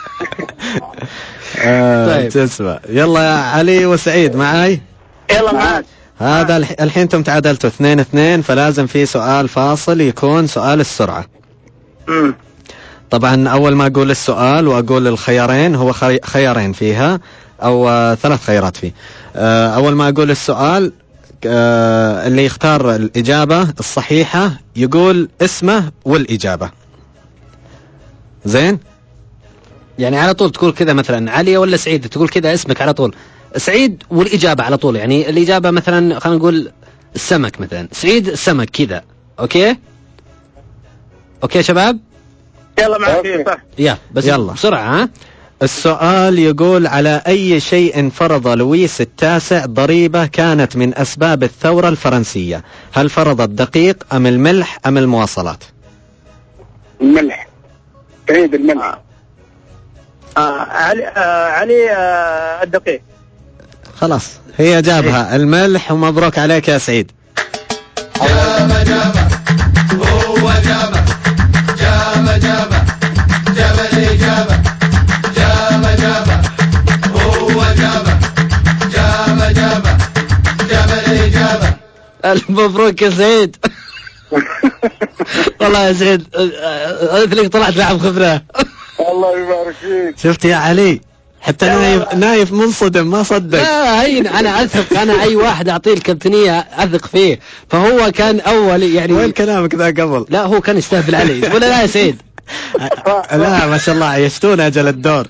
طيب تسمع. يلا يا علي وسعيد معاي. يلا معاك. هذا الحين انتم تعادلتوا اثنين اثنين، فلازم في سؤال فاصل يكون سؤال السرعة. امم طبعا أول ما أقول السؤال وأقول الخيارين، هو خيارين فيها أو آه ثلاث خيارات فيه. آه أول ما أقول السؤال آه اللي يختار الإجابة الصحيحة يقول اسمه والإجابة. زين؟ يعني على طول تقول كذا مثلا علي ولا سعيد، تقول كذا اسمك على طول سعيد والإجابة على طول. يعني الإجابة مثلا خلينا نقول السمك مثلا، سعيد السمك كذا. أوكي أوكي شباب يلا معك. صح يا بس يلا بسرعة. ها السؤال يقول: على أي شيء فرض لويس التاسع ضريبة كانت من أسباب الثورة الفرنسية؟ هل فرض الدقيق أم الملح أم المواصلات؟ الملح. سعيد الملح. آه علي آه علي آه الدقيق. خلاص هي جابها الملح، ومبروك عليك يا سعيد. جابه جابه هو جابه جابه جابه جابه الإجابة جابه جابه هو جابه جابه جابه جابه الإجابة. ألف مبروك يا سعيد. والله يا سعيد أثلك طلعت لاعب خبرة. الله يبارك فيك. شفت يا علي حتى نايف نايف منصدم ما صدق. لا هين أنا أثق، أنا أي واحد أعطيه الكابتنية أثق فيه، فهو كان أول يعني. وين كلامك ذا قبل؟ لا هو كان يستهبل علي ولا لا يا سعيد؟ لا ما شاء الله عيشتونا أجل الدور.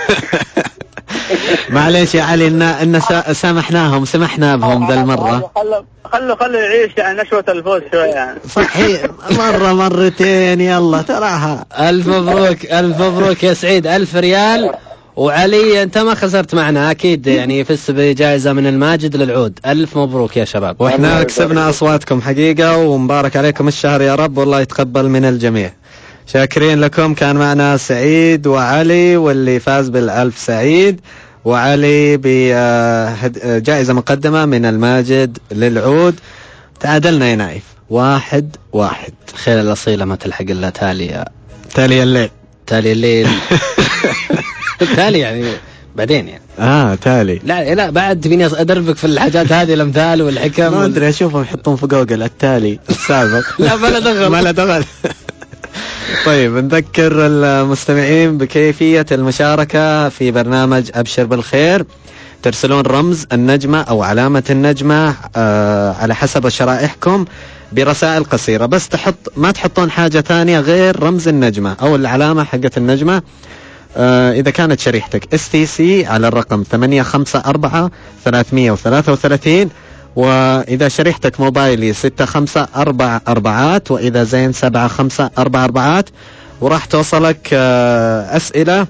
معليش يا علي إن إن سامحناهم سمحنا بهم ذا المرة. خلوا خلوا خلوا يعيش يعني نشوة الفوز شوية يعني. صحيح مرة مرتين يلا تراها. ألف مبروك ألف مبروك يا سعيد. ألف ريال. وعلي أنت ما خسرت معنا أكيد يعني، فزت بجائزة من الماجد للعود. ألف مبروك يا شباب. وإحنا كسبنا أصواتكم حقيقة، ومبارك عليكم الشهر يا رب، والله يتقبل من الجميع. شاكرين لكم. كان معنا سعيد وعلي، واللي فاز بالألف سعيد، وعلي بجائزة مقدمة من الماجد للعود. تعادلنا يا نايف واحد واحد. خير الأصيلة ما تلحق إلا تالي تالي الليل. تالي الليل. تالي يعني بعدين يعني. اه تالي. لا لا بعد فيني أدربك في الحاجات هذه، الأمثال والحكم. ما أدري أشوفهم يحطون في جوجل التالي السابق. لا ما له دخل. ما له دخل. طيب نذكر المستمعين بكيفية المشاركة في برنامج أبشر بالخير. ترسلون رمز النجمة أو علامة النجمة آه على حسب شرائحكم برسائل قصيرة، بس تحط ما تحطون حاجة ثانية غير رمز النجمة أو العلامة حقة النجمة. آه إذا كانت شريحتك اس تي سي على الرقم ثمانية خمسة أربعة ثلاثمية وثلاثة وثلاثين، وإذا شريحتك موبايلي ستة خمسة أربع أربعات، وإذا زين سبعة خمسة أربع أربعات، وراح توصلك آه أسئلة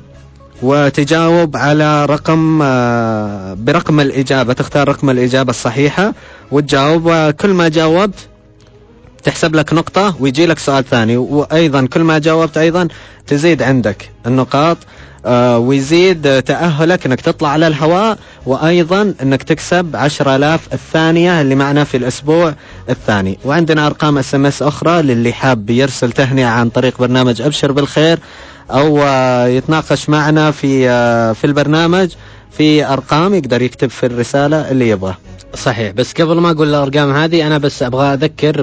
وتجاوب على رقم آه برقم الإجابة، تختار رقم الإجابة الصحيحة وتجاوب، وكل ما جاوبت تحسب لك نقطة ويجي لك سؤال ثاني، وأيضا كل ما جاوبت أيضا تزيد عندك النقاط آه ويزيد تأهلك أنك تطلع على الهواء، وأيضا أنك تكسب عشرة آلاف الثانية اللي معنا في الأسبوع الثاني. وعندنا أرقام اس ام اس أخرى للي حاب يرسل تهنئة عن طريق برنامج أبشر بالخير أو آه يتناقش معنا في آه في البرنامج، في أرقام يقدر يكتب في الرسالة اللي يبغاه. صحيح، بس قبل ما أقول الأرقام هذه أنا بس أبغى أذكر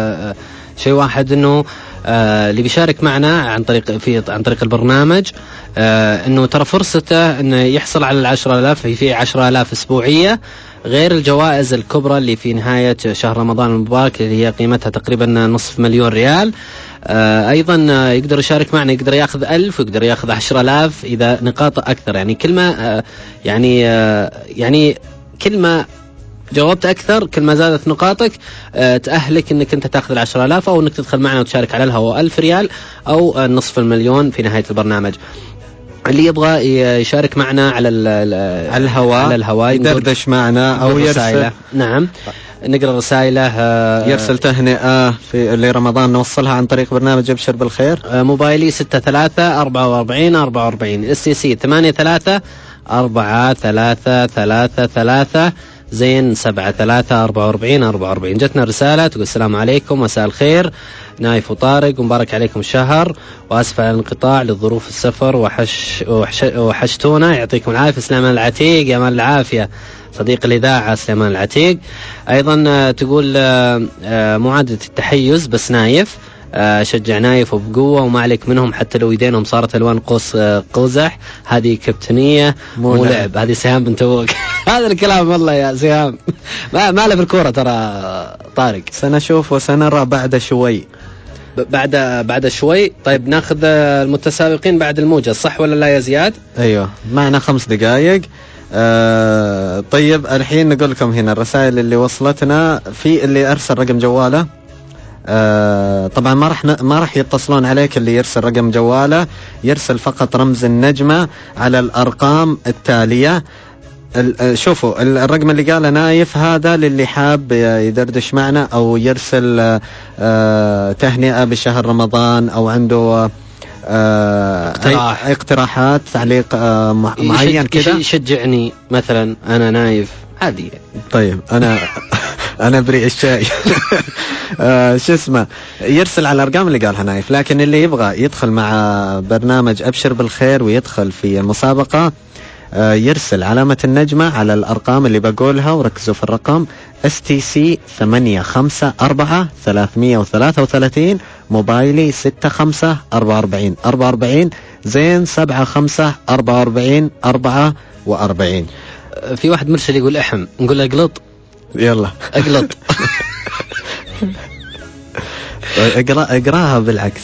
بشيء واحد، إنه آه اللي بيشارك معنا عن طريق في عن طريق البرنامج آه إنه ترى فرصته إنه يحصل على العشرة آلاف، في عشرة آلاف أسبوعية غير الجوائز الكبرى اللي في نهاية شهر رمضان المبارك اللي هي قيمتها تقريبا نصف مليون ريال. آه أيضا يقدر يشارك معنا، يقدر يأخذ ألف ويقدر يأخذ عشرة آلاف إذا نقاطه أكثر. يعني كلمة آه يعني آه يعني كلمة جاوبت أكثر كل ما زادت نقاطك أه تأهلك أنك أنت تأخذ العشرة آلاف، أو أنك تدخل معنا وتشارك على الهواء ألف ريال أو أه نصف المليون في نهاية البرنامج. اللي يبغى يشارك معنا على على الهواء على الهواء يدردش معنا أو يرسل. نعم، نقرأ رسائله. أه يرسل تهنئة في لرمضان نوصلها عن طريق برنامج أبشر بالخير. أه موبايلي ستة ثلاثة أربعة وأربعين أربعة وأربعين، اس سي سي ثمانية ثلاثة أربعة ثلاثة ثلاثة ثلاثة زين سبعة ثلاثة أربعة وأربعين أربعة وأربعين. جتنا رسالة تقول السلام عليكم، مساء الخير نايف وطارق ومبارك عليكم الشهر، وأسف على الانقطاع لظروف السفر وحش وحش وحشتونا، يعطيكم العافية. سليمان العتيق، يا مال العافية صديق الإذاعة سليمان العتيق. أيضا تقول معادلة التحيز بس نايف، شجع نايف وبقوة وما عليك منهم حتى لو يدينهم صارت ألوان قوس قزح، هذه كابتنية مو لعب، هذه سهام بنت أبوك. هذا الكلام والله يا سهام ما ما له في الكورة ترى طارق. سنشوف وسنرى بعد شوي. بعد بعد شوي. طيب ناخذ المتسابقين بعد الموجز، صح ولا لا يا زياد؟ أيوه معنا خمس دقائق. آه طيب الحين نقول لكم هنا الرسائل اللي وصلتنا، في اللي أرسل رقم جواله آه طبعا ما راح ما راح يتصلون عليك، اللي يرسل رقم جواله يرسل فقط رمز النجمة على الأرقام التالية. شوفوا الرقم اللي قاله نايف هذا للي حاب يدردش معنا أو يرسل آه تهنئة بشهر رمضان أو عنده آه اقتراح. اقتراحات تعليق آه معين كذا، يشجعني مثلا أنا نايف هذه. طيب أنا أنا بريء الشاي. آه شو اسمه يرسل على الأرقام اللي قالها نايف. لكن اللي يبغى يدخل مع برنامج أبشر بالخير ويدخل في المسابقة آه يرسل علامة النجمة على الأرقام اللي بقولها، وركزوا في الرقم اس تي سي ثمانية خمسة أربعة ثلاثمية وثلاثة وثلاثين، موبايلي ستة خمسة أربعة وأربعين أربعة وأربعين زين سبعة خمسة أربعة وأربعين أربعة وأربعين. في واحد مرسل يقول احم، نقول له اقلط. يلا اقلط. اقرا اقراها بالعكس.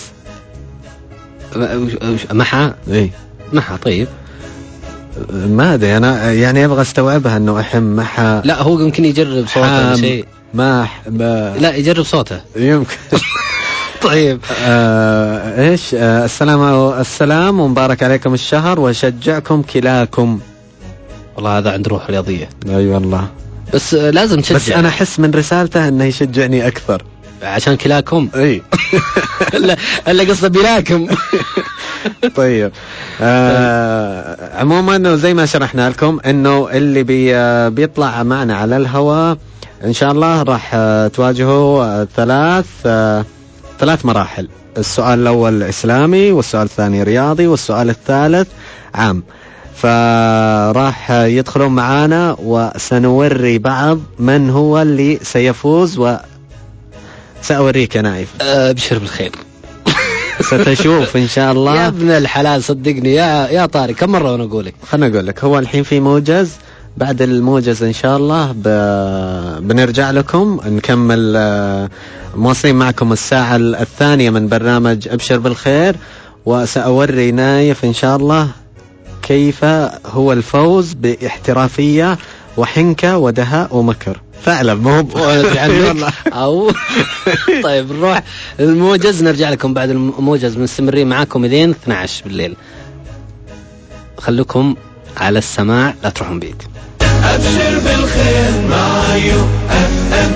محا اي محا. طيب ما ادري انا يعني ابغى استوعبها انه احم محا. لا هو يمكن يجرب صوته شيء. ما لا يجرب صوته يمكن. طيب آه ايش آه السلام السلام ومبارك عليكم الشهر وشجعكم كلاكم. والله هذا عند روح رياضية. اي أيوة والله، بس لازم تشجع. بس انا احس من رسالته انه يشجعني اكثر عشان كلاكم. اي الا قصده بلاكم. طيب آه عموما زي ما شرحنا لكم انه اللي بي بيطلع معنا على الهواء ان شاء الله راح تواجهوا ثلاث آه ثلاث مراحل. السؤال الاول اسلامي، والسؤال الثاني رياضي، والسؤال الثالث عام. فراح يدخلون معانا وسنوري بعض من هو اللي سيفوز، وسأوريك يا نايف. ابشر بالخير. ستشوف ان شاء الله يا ابن الحلال. صدقني يا يا طارق، كم مرة وانا اقول لك. خلنا اقول لك، هو الحين في موجز بعد الموجز إن شاء الله ب... بنرجع لكم نكمل مواصلين معكم الساعة الثانية من برنامج أبشر بالخير، وسأوري نايف إن شاء الله كيف هو الفوز باحترافية وحنكة ودهاء ومكر فعلا مو أو طيب نروح الموجز، نرجع لكم بعد الموجز، مستمرين معاكم إلين اثني عشر بالليل. خلوكم على السماع، لا تروحون بعيد. أبشر بالخير مع يو اف ام.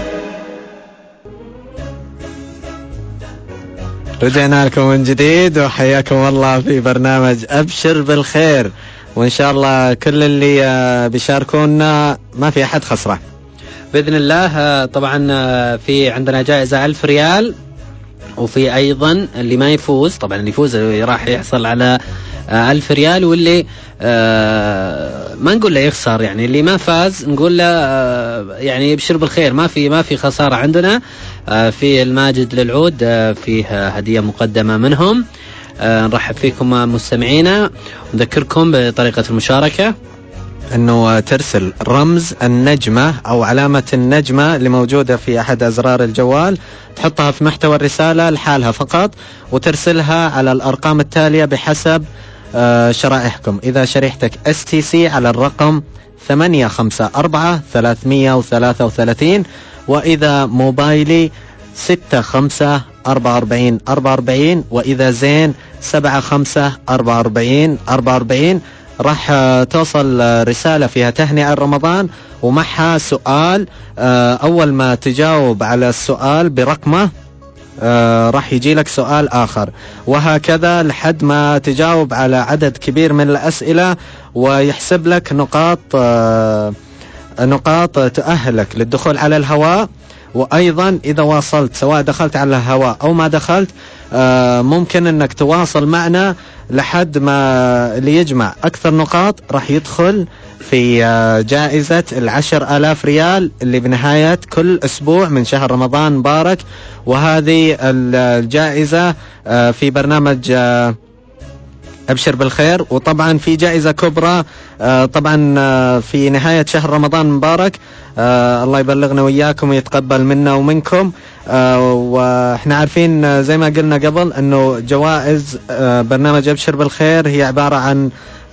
رجعنا لكم من جديد وحياكم الله في برنامج أبشر بالخير، وإن شاء الله كل اللي بيشاركونا ما في أحد خسره بإذن الله. طبعا في عندنا جائزة ألف ريال، وفي أيضا اللي ما يفوز، طبعا اللي يفوز راح يحصل على ألف ريال، واللي آه ما نقول له يخسر، يعني اللي ما فاز نقول له آه يعني يبشر بالخير، ما في ما في خسارة عندنا. آه في الماجد للعود آه فيه هدية مقدمة منهم. آه نرحب فيكم مستمعينا، ونذكركم بطريقة المشاركة، أنه ترسل رمز النجمة أو علامة النجمة اللي موجودة في أحد أزرار الجوال، تحطها في محتوى الرسالة لحالها فقط، وترسلها على الأرقام التالية بحسب آه شرائحكم. إذا شريحتك إس تي سي على الرقم ثمانية خمسة أربعة ثلاثمية وثلاثة وثلاثين، وإذا موبايلي ستة خمسة أربعة أربعين أربعة أربعين، وإذا زين سبعة خمسة أربعة أربعين أربعة أربعين. راح توصل رسالة فيها تهنئة رمضان ومعها سؤال. أول ما تجاوب على السؤال برقمه راح يجي لك سؤال آخر، وهكذا لحد ما تجاوب على عدد كبير من الأسئلة، ويحسب لك نقاط نقاط تؤهلك للدخول على الهواء. وأيضا إذا واصلت، سواء دخلت على الهواء أو ما دخلت، ممكن أنك تواصل معنا لحد ما اللي يجمع أكثر نقاط راح يدخل في جائزة العشر آلاف ريال اللي بنهاية كل أسبوع من شهر رمضان مبارك. وهذه الجائزة في برنامج أبشر بالخير. وطبعا في جائزة كبرى طبعا في نهاية شهر رمضان مبارك، الله يبلغنا وإياكم ويتقبل منا ومنكم. واحنا عارفين زي ما قلنا قبل أنه جوائز برنامج أبشر بالخير هي عبارة عن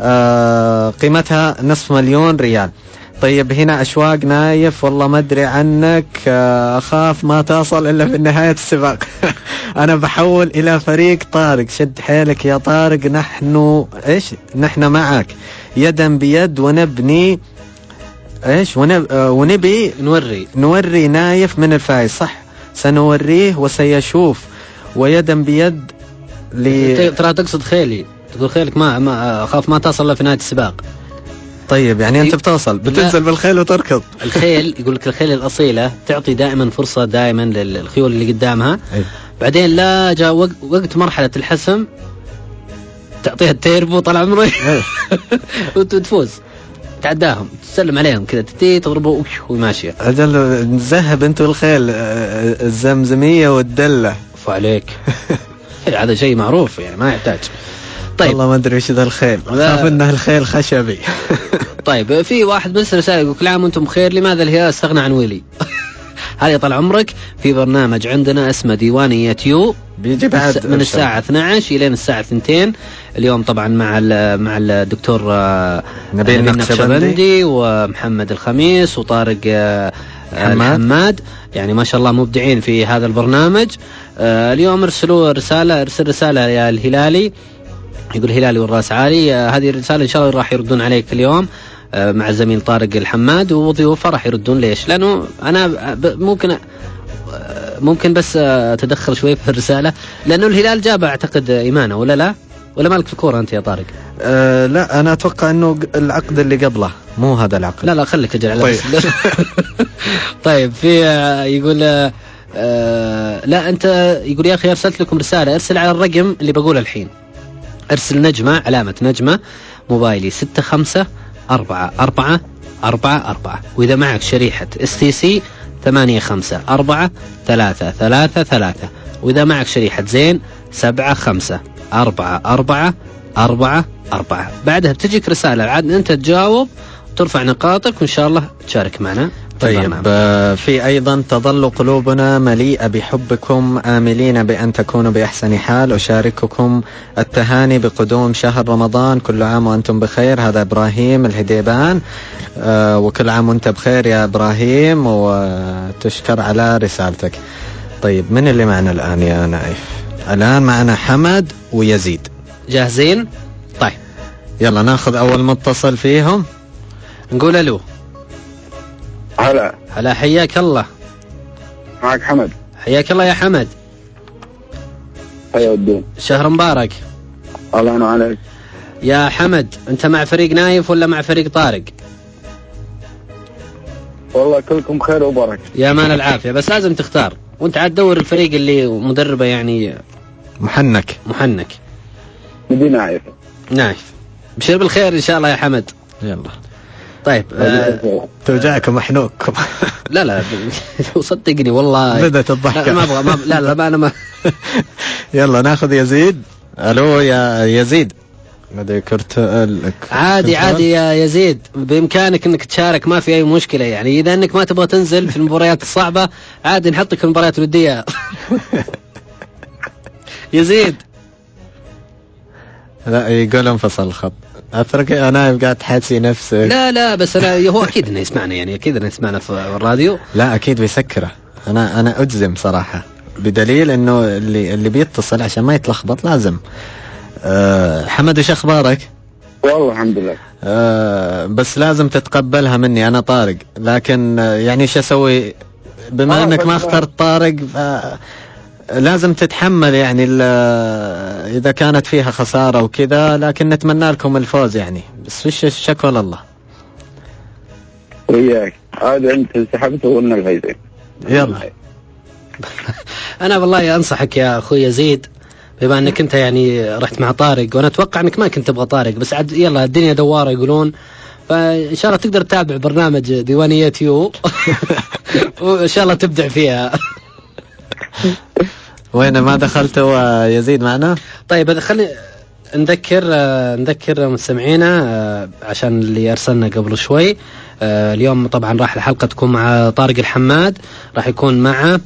قيمتها نصف مليون ريال. طيب هنا أشواق نايف، والله ما أدري عنك، أخاف ما تصل إلا في نهاية السباق. أنا بحول إلى فريق طارق، شد حيلك يا طارق، نحن إيش نحن معك يدا بيد، ونبني إيش ونب... ونبي نوري نوري نايف من الفائز. صح، سنوريه وسيشوف، ويدا بيد ل... ترى تقصد خيلي، تقول خيلك ما, ما أخاف ما تصل في نهاية السباق. طيب يعني أنت بتوصل بتنزل بالخيل وتركض. الخيل يقول لك الخيل الأصيلة تعطي دائما فرصة دائما للخيول اللي قدامها. أي. بعدين لا جاء وقت مرحلة الحسم تعطيها التيربو طال عمري وتفوز، تعداهم، تسلم عليهم كذا، تتي تضربه وماشية. أجل نذهب أنتوا الخيل الزمزمية والدلة فعليك. هذا شيء معروف يعني ما يحتاج. طيب والله ما أدري وش ذا الخيل، خاف إنه الخيل خشبي. طيب في واحد بس رسالة يقول كل عام وانتم بخير، لماذا الهلال استغنى عن ويلي؟ هذه طال عمرك في برنامج عندنا اسمه ديوانية يو، بيجي بعد من الساعة اثنتي عشرة إلى الساعة اثنتين اليوم، طبعا مع مع الدكتور نبيل النقشبندي ومحمد الخميس وطارق الحماد، يعني ما شاء الله مبدعين في هذا البرنامج. اليوم ارسلوا رسالة، ارسل رسالة يا الهلالي، يقول هلالي والراس عالي، هذه الرسالة إن شاء الله راح يردون عليك اليوم مع الزميل طارق الحماد، وضيوفه راح يردون. ليش؟ لأنه أنا ممكن ممكن بس أتدخل شوي في الرسالة، لأنه الهلال جاب أعتقد إيمانه، ولا لا؟ ولا مالك في الكورة أنت يا طارق؟ أه لا أنا أتوقع أنه العقد اللي قبله مو هذا العقد. لا لا خليك أجل على طيب. طيب في يقول أه لا أنت يقول يا أخي أرسلت لكم رسالة، ارسل على الرقم اللي بقوله الحين، ارسل نجمة، علامة نجمة، موبايلي ستة خمسة أربعة أربعة أربعة أربعة، وإذا معك شريحة اس تي سي ثمانية خمسة أربعة ثلاثة ثلاثة ثلاثة، وإذا معك شريحة زين سبعة خمسة أربعة أربعة أربعة أربعة. بعدها بتجيك رسالة، عاد أنت تجاوب ترفع نقاطك وإن شاء الله تشارك معنا. طيب آه في أيضا تظل قلوبنا مليئة بحبكم آملين بأن تكونوا بأحسن حال. أشارككم التهاني بقدوم شهر رمضان، كل عام وأنتم بخير. هذا إبراهيم الهديبان، آه وكل عام وأنت بخير يا إبراهيم، وتشكر على رسالتك. طيب من اللي معنا الآن يا نايف؟ الآن معنا حمد ويزيد. جاهزين؟ طيب يلا ناخذ أول متصل فيهم. نقول ألو. هلا هلا، حياك الله. معك حمد. حياك الله يا حمد. حيا الدين. شهر مبارك. الله ينور عليك يا حمد، أنت مع فريق نايف ولا مع فريق طارق؟ والله كلكم خير وبركة. يا مان العافية، بس لازم تختار، وانت عاد دور الفريق اللي مدربه يعني محنك محنك. نبي نايف. نايف. بشير بالخير إن شاء الله يا حمد. يلا. طيب آه توجعكم محنوككم. لا لا صدقني والله بدأت الضحكة. ما أبغى ما لا لا ما أنا ما. يلا ناخذ يزيد. ألو يا يزيد. ماذا كرت عادي عادي يا يزيد، بإمكانك إنك تشارك، ما في أي مشكلة يعني. إذا إنك ما تبغى تنزل في المباريات الصعبة عادي نحطك في المباريات الودية. يزيد. لا يقول انفصل الخط. أترك أنا قاعد تحسي نفسك. لا لا بس أنا هو أكيد إنه يسمعنا يعني، أكيد إنه يسمعنا في الراديو. لا أكيد بيسكره. أنا أنا أجزم صراحة، بدليل إنه اللي اللي بيتصل عشان ما يتلخبط لازم. أه حمد وش أخبارك؟ والله الحمد لله. أه بس لازم تتقبلها مني، أنا طارق، لكن يعني إيش أسوي بما إنك ما اخترت طارق، لازم تتحمل يعني إذا كانت فيها خسارة وكذا، لكن نتمنى لكم الفوز يعني، بس وش الشكوى لله. وياك هذا أنت انسحبت وقلنا الفايزين. يلا. أنا والله أنصحك يا أخوي يزيد، بما أنك أنت يعني رحت مع طارق، وأنا أتوقع أنك ما كنت تبغى طارق، بس عاد يلا الدنيا دوارة يقولون، فإن شاء الله تقدر تتابع برنامج ديوانية يو. وإن شاء الله تبدع فيها. وين ما دخلت يزيد معنا؟ طيب خلي نذكر نذكر مستمعينا عشان اللي أرسلنا قبل شوي. اليوم طبعا راح الحلقة تكون مع طارق الحماد، راح يكون مع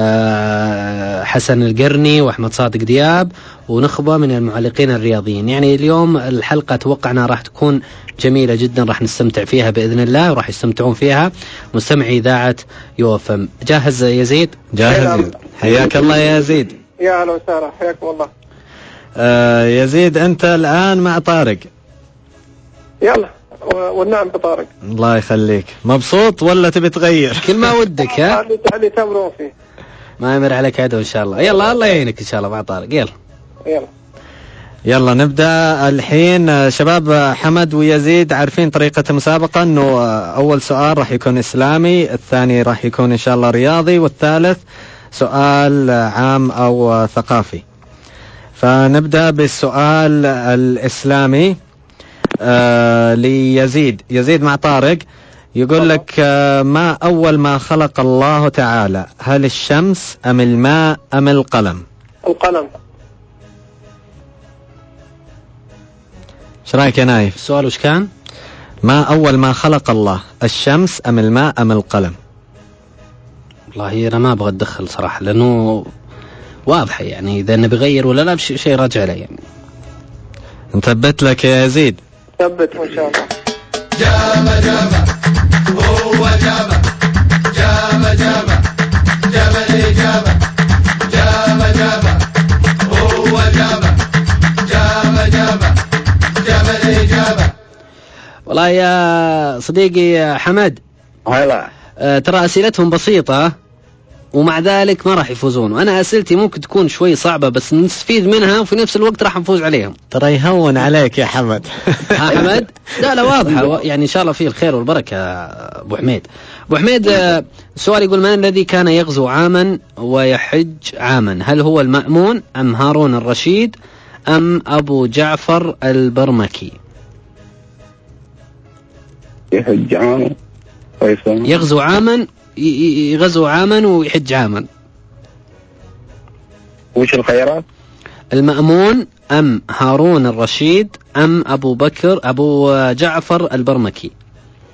حسن القرني وأحمد صادق دياب ونخبة من المعلقين الرياضيين. يعني اليوم الحلقة توقعنا راح تكون جميلة جدا، راح نستمتع فيها بإذن الله، وراح يستمتعون فيها مستمعي إذاعة يوفم. جاهز يزيد؟ جاهز. حياك الله يا يزيد. يا أهلا وسهلا، حياكم الله. آه يزيد أنت الآن مع طارق. يلا والنعم بطارق. الله يخليك. مبسوط ولا تبي تغير؟ كل ما ودك. ها اللي تمرون فيه ما يمر عليك عدو إن شاء الله. يلا الله يعينك إن شاء الله مع طارق. يلا يلا يلا نبدأ الحين. شباب حمد ويزيد عارفين طريقة المسابقة، أنه أول سؤال راح يكون إسلامي، الثاني راح يكون إن شاء الله رياضي، والثالث سؤال عام أو ثقافي. فنبدأ بالسؤال الإسلامي. آه ليزيد. يزيد مع طارق. يقول لك آه ما أول ما خلق الله تعالى؟ هل الشمس أم الماء أم القلم؟ القلم. ايش رايك يا نايف؟ السؤال وش كان؟ ما أول ما خلق الله؟ الشمس أم الماء أم القلم؟ والله أنا ما أبغى أتدخل صراحة، لأنه واضحة يعني، إذا نبي غير ولا لا شيء راجع له يعني. نثبت لك يا يزيد. ثبت إن شاء الله. جابا جابا هو جابا جابا جابا جابا الإجابة جابا جابا هو جابا جابا جابا جابا الإجابة. والله يا صديقي يا حمد، هلا. أه ترى أسئلتهم بسيطة ومع ذلك ما راح يفوزون، وأنا أسئلتي ممكن تكون شوي صعبة بس نستفيد منها وفي نفس الوقت راح نفوز عليهم. ترى يهون عليك يا حمد. ها حمد؟ لا لا واضحة يعني، إن شاء الله فيه الخير والبركة. أبو حميد أبو حميد السؤال يقول: من الذي كان يغزو عاما ويحج عاما؟ هل هو المأمون أم هارون الرشيد أم أبو جعفر البرمكي؟ يحج عاما يغزو عاما يغزو عاما ويحج عاما. وش الخيارات؟ المأمون أم هارون الرشيد أم أبو بكر أبو جعفر البرمكي؟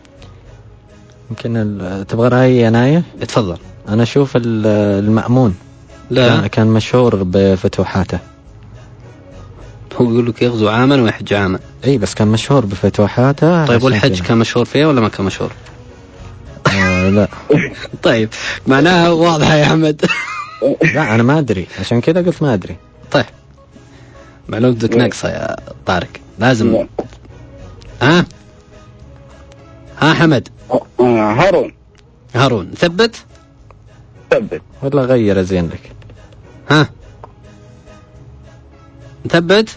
يمكن ال... تبغى رأيي يا نايف؟ اتفضل. أنا أشوف المأمون لا كان مشهور بفتوحاته. هو يقول لك يغزو عاما ويحج عاما. اي بس كان مشهور بفتوحاته. طيب والحج كان مشهور فيه ولا ما كان مشهور؟ آه لا. طيب معناها واضحة يا أحمد. لا أنا ما أدري عشان كذا قلت ما أدري. طيب معلومتك ناقصة يا طارق لازم. ها ها حمد. هارون. هارون ثبت ثبت ولا غير زين لك. ها ثبت.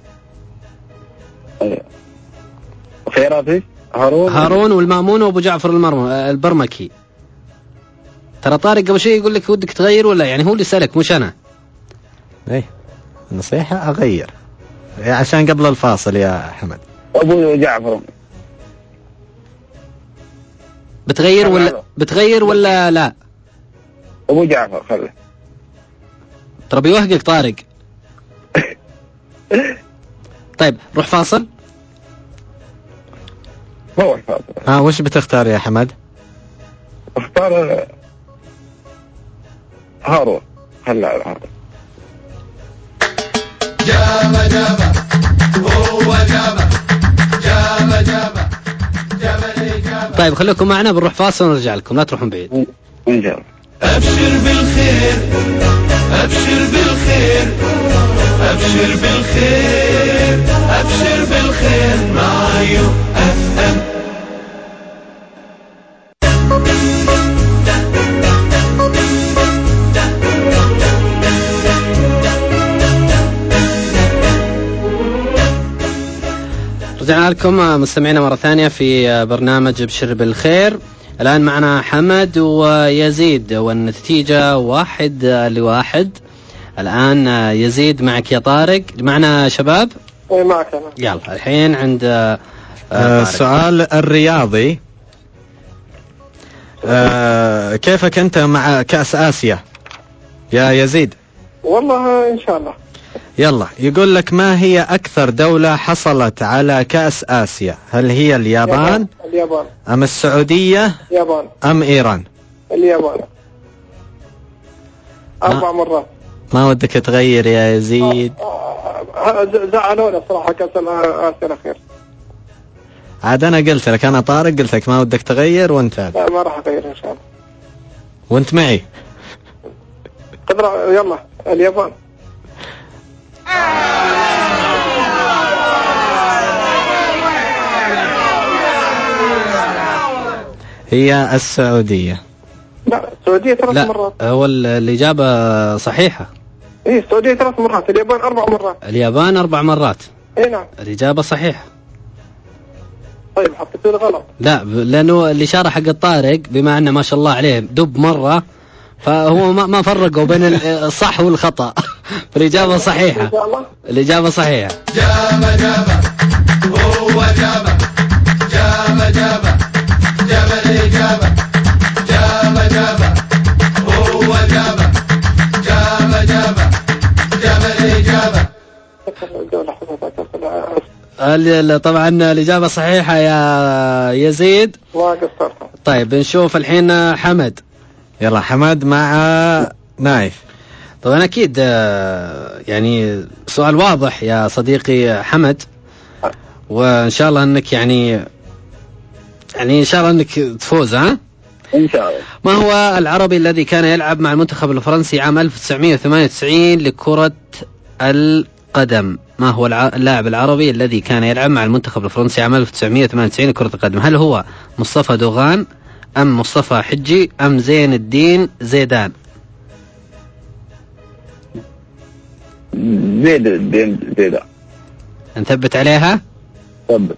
خيراتي هارون هارون والمأمون وأبو جعفر المرم... البرمكي. ترى طارق قبل شيء يقول لك ودك تغير ولا يعني هو اللي سألك مش أنا. ايه نصيحة أغير عشان قبل الفاصل يا حمد. أبو جعفر بتغير ولا بتغير ولا لا؟ أبو جعفر خله. ترى بيوهقك طارق. طيب روح فاصل. روح فاصل. ها وش بتختار يا حمد؟ اختار هارون. هلا على هارون. جابا جابا هو جابا جابا جابا جابا لي جابا. طيب خليكم معنا بنروح فاصل ونرجع لكم لا تروحون بعيد. إن شاء الله. أبشر بالخير أبشر بالخير أبشر بالخير أبشر بالخير مع يو اف ام. رجعنا لكم مستمعينا مرة ثانية في برنامج ابشر بالخير. الآن معنا حمد ويزيد والنتيجة واحد لواحد. الآن يزيد معك يا طارق. معنا شباب. اي معك أنا. يلا الحين عند السؤال الرياضي. آه كيفك أنت مع كأس آسيا يا يزيد؟ والله إن شاء الله. يلا يقول لك ما هي أكثر دولة حصلت على كأس آسيا؟ هل هي اليابان اليابان أم السعودية اليابان أم إيران؟ اليابان أربع مرات. ما ودك تغير يا يزيد؟ زعلونا صراحة كأس آسيا الأخير. عاد أنا قلت لك أنا طارق قلت لك ما ودك تغير وأنت. لا ما راح أغير إن شاء الله. وأنت معي. قدر يلا اليابان. هي السعودية. لا السعودية ثلاث مرات. لا هو الإجابة صحيحة. إيه السعودية ثلاث مرات. اليابان أربع مرات. اليابان أربع مرات. إيه نعم. الإجابة صحيحة. طيب حطيت لي غلط. لا لأنه الإشارة حق الطارق بما أنه ما شاء الله عليه دب مرة فهو ما ما فرقوا بين الصح والخطأ. فالإجابة صحيحة. إن شاء الله. الإجابة صحيحة. جابا جابا هو جابا جابا جابا جابا لي جابا جابا جابا هو جابا جابا جابا جابا لي جابا. طبعا الإجابة صحيحة يا يزيد. طيب نشوف الحين حمد. يلا حمد مع نايف. طبعا أكيد يعني سؤال واضح يا صديقي حمد وإن شاء الله أنك يعني يعني إن شاء الله أنك تفوز. ها إن شاء الله. ما هو العربي الذي كان يلعب مع المنتخب الفرنسي عام ألف وتسعمائة وثمانية وتسعين لكرة القدم؟ ما هو اللاعب العربي الذي كان يلعب مع المنتخب الفرنسي عام ألف وتسعمائة وثمانية وتسعين لكرة القدم؟ هل هو مصطفى دوغان أم مصطفى حجي أم زين الدين زيدان؟ زيد الدين زيدان. نثبت عليها؟ ثبت.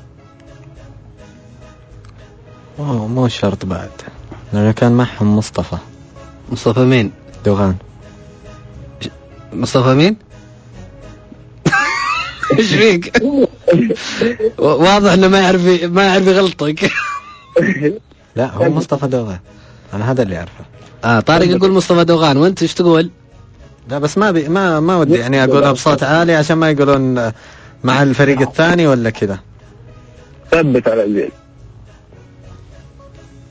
أوه مو شرط بعد لأنه كان معهم مصطفى. مصطفى مين؟ دوغان. مصطفى مين؟ ايش فيك؟ واضح انه ما يعرف ما يعرف يغلطك. لا هو مصطفى دوغان انا هذا اللي اعرفه. اه طارق يقول مصطفى دوغان وانت ايش تقول؟ لا بس ما بي ما ما ودي يعني اقولها بصوت عالي عشان ما يقولون مع الفريق الثاني ولا كذا. ثبت على زيد.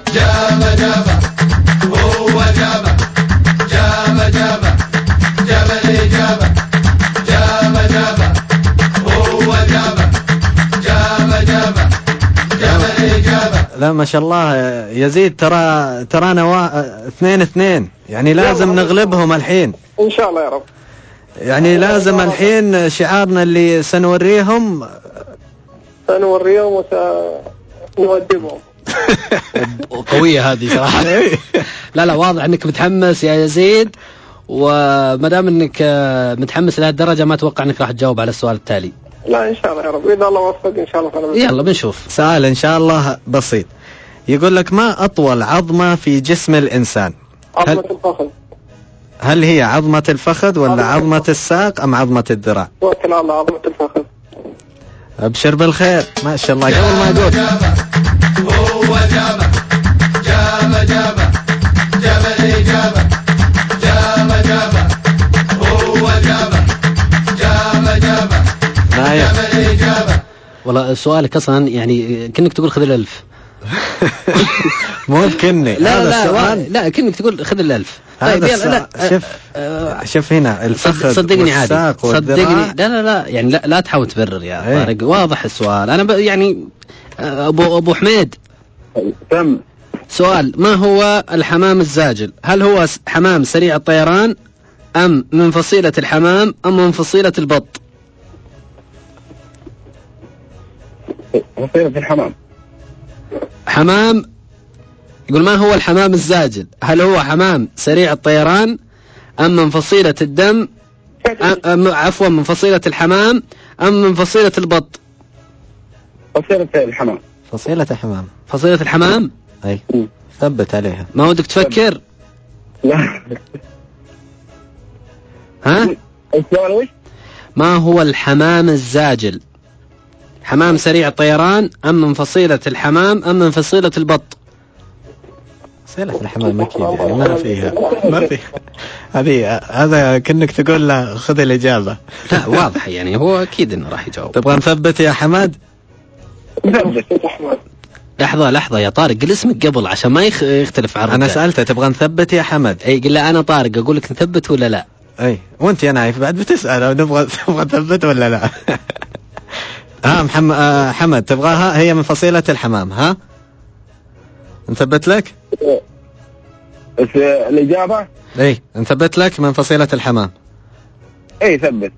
جابه جابه هو جابه جابه جابه جاب الإجابة جابه جابه هو جابه جابه جابه جاب الإجابة. لا ما شاء الله يزيد، ترى ترانا وا... اثنين اثنين يعني لازم نغلبهم الحين ان شاء الله يا رب. يعني لازم الحين شعارنا اللي سنوريهم سنوريهم وسنودبهم. قوية هذه صراحة. لا لا واضح انك متحمس يا يزيد، وما دام انك متحمس لهذه الدرجة ما اتوقع انك راح تجاوب على السؤال التالي. لا ان شاء الله يا رب، اذا الله وفق ان شاء الله. يلا بنشوف. سؤال ان شاء الله بسيط، يقول لك ما اطول عظمة في جسم الانسان؟ عظمة الفخذ. هل هي عظمة الفخذ ولا عظمة الساق ام عظمة الذراع؟ توكل على عظمة الفخذ. ابشر بالخير ما شاء الله. قبل ما اقول هو جابه جابه جابه جاب الإجابة جابه جابه هو جابه جابه جابه جاب الإجابة. والله سؤالك اصلا يعني كأنك تقول خذ الألف. مو بكني. لا لا لا, لا كأنك تقول خذ الألف. طيب يلا لا شوف شوف هنا الفخذ صدقني عادي صدقني. لا لا لا يعني لا لا تحاول تبرر يا طارق. واضح السؤال. أنا يعني أبو أبو حميد تم. سؤال، ما هو الحمام الزاجل؟ هل هو حمام سريع الطيران أم من فصيلة الحمام أم من فصيلة البط؟ فصيلة الحمام. حمام يقول ما هو الحمام الزاجل؟ هل هو حمام سريع الطيران أم من فصيلة الدم أم عفوا من فصيلة الحمام أم من فصيلة البط؟ فصيلة الحمام. فصيلة الحمام. فصيلة الحمام. أي ثبت عليها. ما ودك تفكر؟ لا. ها؟ السؤال وش؟ ما هو الحمام الزاجل؟ حمام سريع الطيران أم من فصيلة الحمام أم من فصيلة البط؟ فصيلة الحمام أكيد يعني ما فيها ما فيها هذه. هذا كأنك تقول له خذ الإجابة. لا واضح يعني هو أكيد إنه راح يجاوب. تبغى نثبت يا حماد؟ لحظة لحظة يا طارق قل اسمك قبل عشان ما يختلف عرض. أنا سألته تبغى نثبت يا حمد؟ أي قل لا أنا طارق أقول لك نثبت ولا لا. أي وأنت يا نايف بعد بتسأل نبغى نبغى نثبت ولا لا. ها محمد آه حمد تبغاها هي من فصيلة الحمام ها؟ نثبت لك؟ الإجابة؟ أي نثبت لك من فصيلة الحمام. أي ثبت.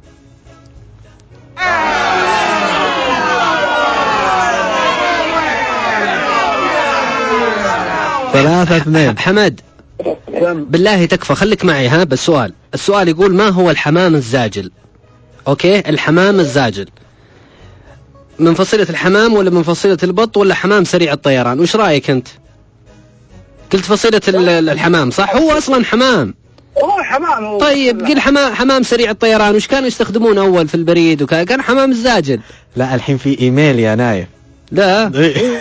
ثلاثة اثنين. حمد بالله تكفى خليك معي ها بالسؤال. السؤال يقول ما هو الحمام الزاجل؟ أوكي الحمام الزاجل من فصيلة الحمام ولا من فصيلة البط ولا حمام سريع الطيران؟ وش رأيك أنت؟ قلت فصيلة الحمام صح؟ هو أصلا حمام. هو حمام هو. طيب قل حمام حمام سريع الطيران وش كانوا يستخدمون أول في البريد وكان كان حمام الزاجل. لا الحين في إيميل يا نايف. لا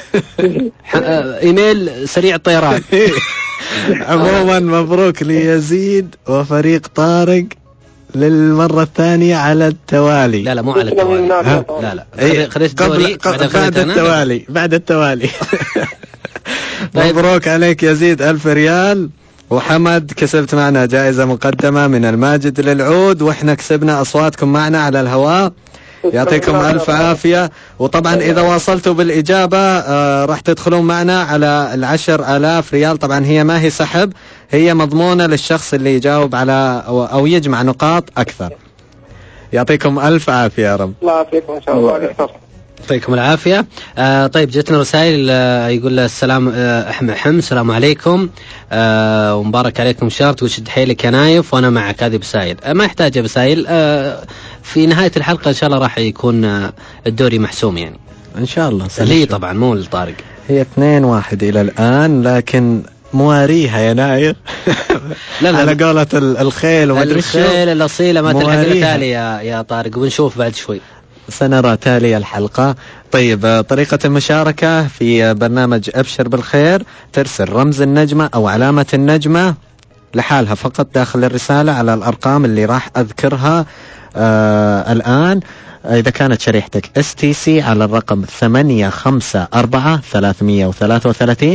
إيميل سريع الطيران. عموما مبروك ليزيد وفريق طارق للمرة الثانية على التوالي. لا لا مو على التوالي. لا لا خذيت الدوري بعد التوالي بعد التوالي. مبروك عليك يزيد ألف ريال، وحمد كسبت معنا جائزة مقدمة من الماجد للعود، وإحنا كسبنا أصواتكم معنا على الهواء. يعطيكم ألف عافية. وطبعا إذا واصلتوا بالإجابة آه راح تدخلون معنا على العشر آلاف ريال. طبعا هي ما هي سحب، هي مضمونة للشخص اللي يجاوب على أو, أو يجمع نقاط أكثر. يعطيكم ألف عافية يا رب. الله يعافيكم إن شاء الله. يعطيكم العافية. آه طيب جتنا رسائل آه يقول السلام آه أحمد حم السلام عليكم آه ومبارك عليكم شارت وشد حيلك يا نايف وأنا معك. هذه بسائل آه ما يحتاج بسائل. آه في نهاية الحلقة إن شاء الله راح يكون آه الدوري محسوم يعني إن شاء الله. لي طبعا مو للطارق. هي اثنين واحد إلى الآن لكن مواريها يا نايف. لا لا على قولة الخيل وما أدري الخيل الأصيلة ما تلحق تالي يا يا طارق ونشوف بعد شوي. سنرى تالي الحلقة. طيب طريقة المشاركة في برنامج أبشر بالخير ترسل رمز النجمة أو علامة النجمة لحالها فقط داخل الرسالة على الأرقام اللي راح أذكرها آه الآن. إذا كانت شريحتك اس تي سي على الرقم ثمانية خمسة أربعة ثلاثمية وثلاثة وثلاثين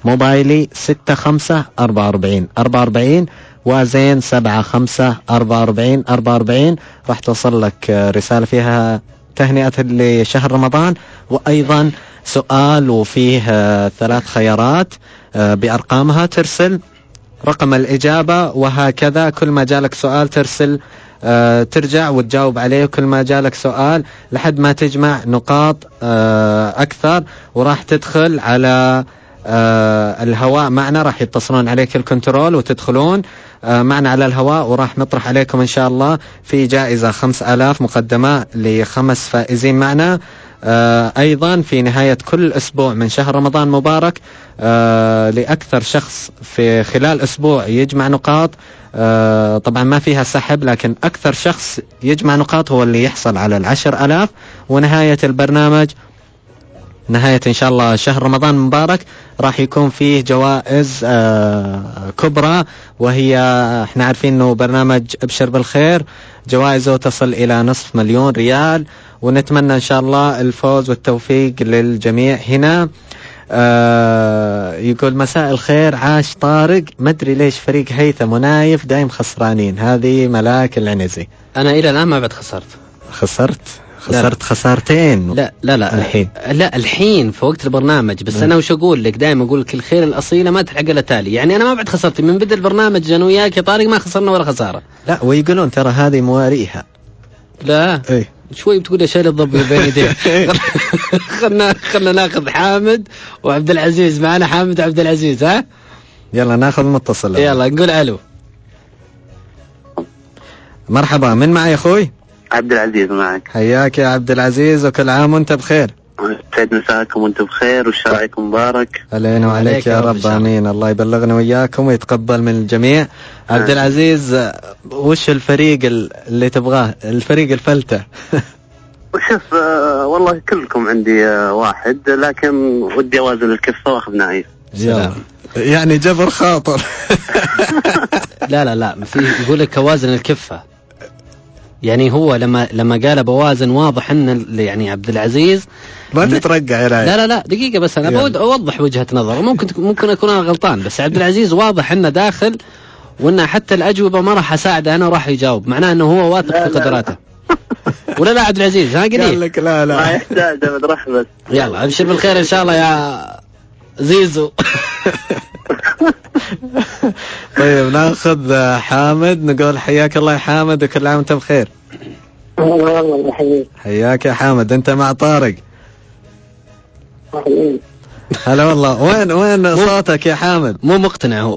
موبايلي ستة خمسة أربعة وأربعين أربعة وأربعين، وزين سبعة خمسة أربعة وأربعين أربعة وأربعين. راح توصل لك رسالة فيها تهنئة لشهر رمضان، وأيضا سؤال وفيه ثلاث خيارات بأرقامها، ترسل رقم الإجابة، وهكذا كل ما جالك سؤال ترسل أه ترجع وتجاوب عليه، كل ما جالك سؤال لحد ما تجمع نقاط أه أكثر، وراح تدخل على أه الهواء معنا، راح يتصلون عليك الكنترول وتدخلون أه معنا على الهواء، وراح نطرح عليكم إن شاء الله في جائزة خمس آلاف مقدمة لخمس فائزين معنا. آه أيضا في نهاية كل أسبوع من شهر رمضان مبارك آه لأكثر شخص في خلال أسبوع يجمع نقاط، آه طبعا ما فيها سحب، لكن أكثر شخص يجمع نقاط هو اللي يحصل على العشر ألاف. ونهاية البرنامج، نهاية إن شاء الله شهر رمضان مبارك، راح يكون فيه جوائز آه كبرى، وهي احنا عارفين انه برنامج ابشر بالخير جوائزه تصل إلى نصف مليون ريال، ونتمنى إن شاء الله الفوز والتوفيق للجميع هنا. آه يقول مساء الخير، عاش طارق، ما أدري ليش فريق هيثم ونايف دايم خسرانين. هذه ملاك العنزي. أنا إلى الآن ما بعد خسرت. خسرت؟ خسرت لا. خسارتين. لا لا لا الحين لا الحين في وقت البرنامج بس. لا. أنا وش أقول لك، دائما أقول لك الخير الأصيلة ما تلحق إلا تالي. يعني أنا ما بعد خسرت من بدء البرنامج أنا وياك يا طارق، ما خسرنا ولا خسارة. لا، ويقولون ترى هذه مواريها. لا ايه شوي بتقول يا شايل الضب بين يديه. خلنا خلنا ناخذ حامد وعبد العزيز معنا. حامد وعبد العزيز، ها يلا ناخذ متصل. يلا نقول الو. مرحبا، من معي يا اخوي؟ عبد العزيز معك. حياك يا عبد العزيز، وكل عام وانت بخير. سعد مساكم وانتم بخير والشهر عليكم مبارك. علينا وعليك يا رب، امين. الله يبلغنا وياكم ويتقبل من الجميع. عبد العزيز، وش الفريق اللي تبغاه؟ الفريق الفلتة. وشوف آه والله كلكم عندي آه واحد، لكن ودي اوازن الكفة واخذ نايف. يعني جبر خاطر. لا لا لا في يقول لك اوازن الكفة، يعني هو لما لما قال بوازن واضح ان يعني عبد العزيز ما تترقع يا راي. لا لا لا دقيقة بس انا بود اوضح وجهة نظر، ممكن ممكن اكون انا غلطان، بس عبد العزيز واضح انه داخل وانه حتى الاجوبة ما راح اساعده انا وراح يجاوب، معناه انه هو واثق في قدراته. ولا لا عبد العزيز؟ ها قال لك لا لا ما يحتاج ابد، رح بس. يلا ابشر بالخير ان شاء الله يا زيزو. طيب ناخذ حامد، نقول حياك الله يا حامد وكل عام وانت بخير. حياك يا حامد، انت مع طارق. هلا والله. وين وين صوتك يا حامد؟ مو مقتنع هو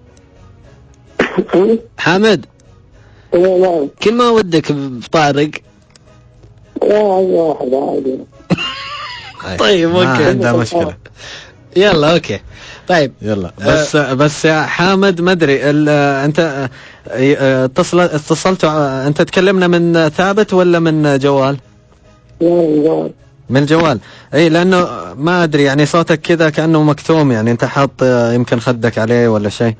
حامد. كل ما ودك بطارق. طيب اوكي، ما عنده مشكلة. يلا اوكي طيب يلا بس أه بس يا حامد ما ادري انت اتصل اتصلت انت تكلمنا من ثابت ولا من جوال؟ من جوال. اي لانه ما ادري يعني صوتك كذا كانه مكتوم، يعني انت حاط يمكن خدك عليه ولا شيء.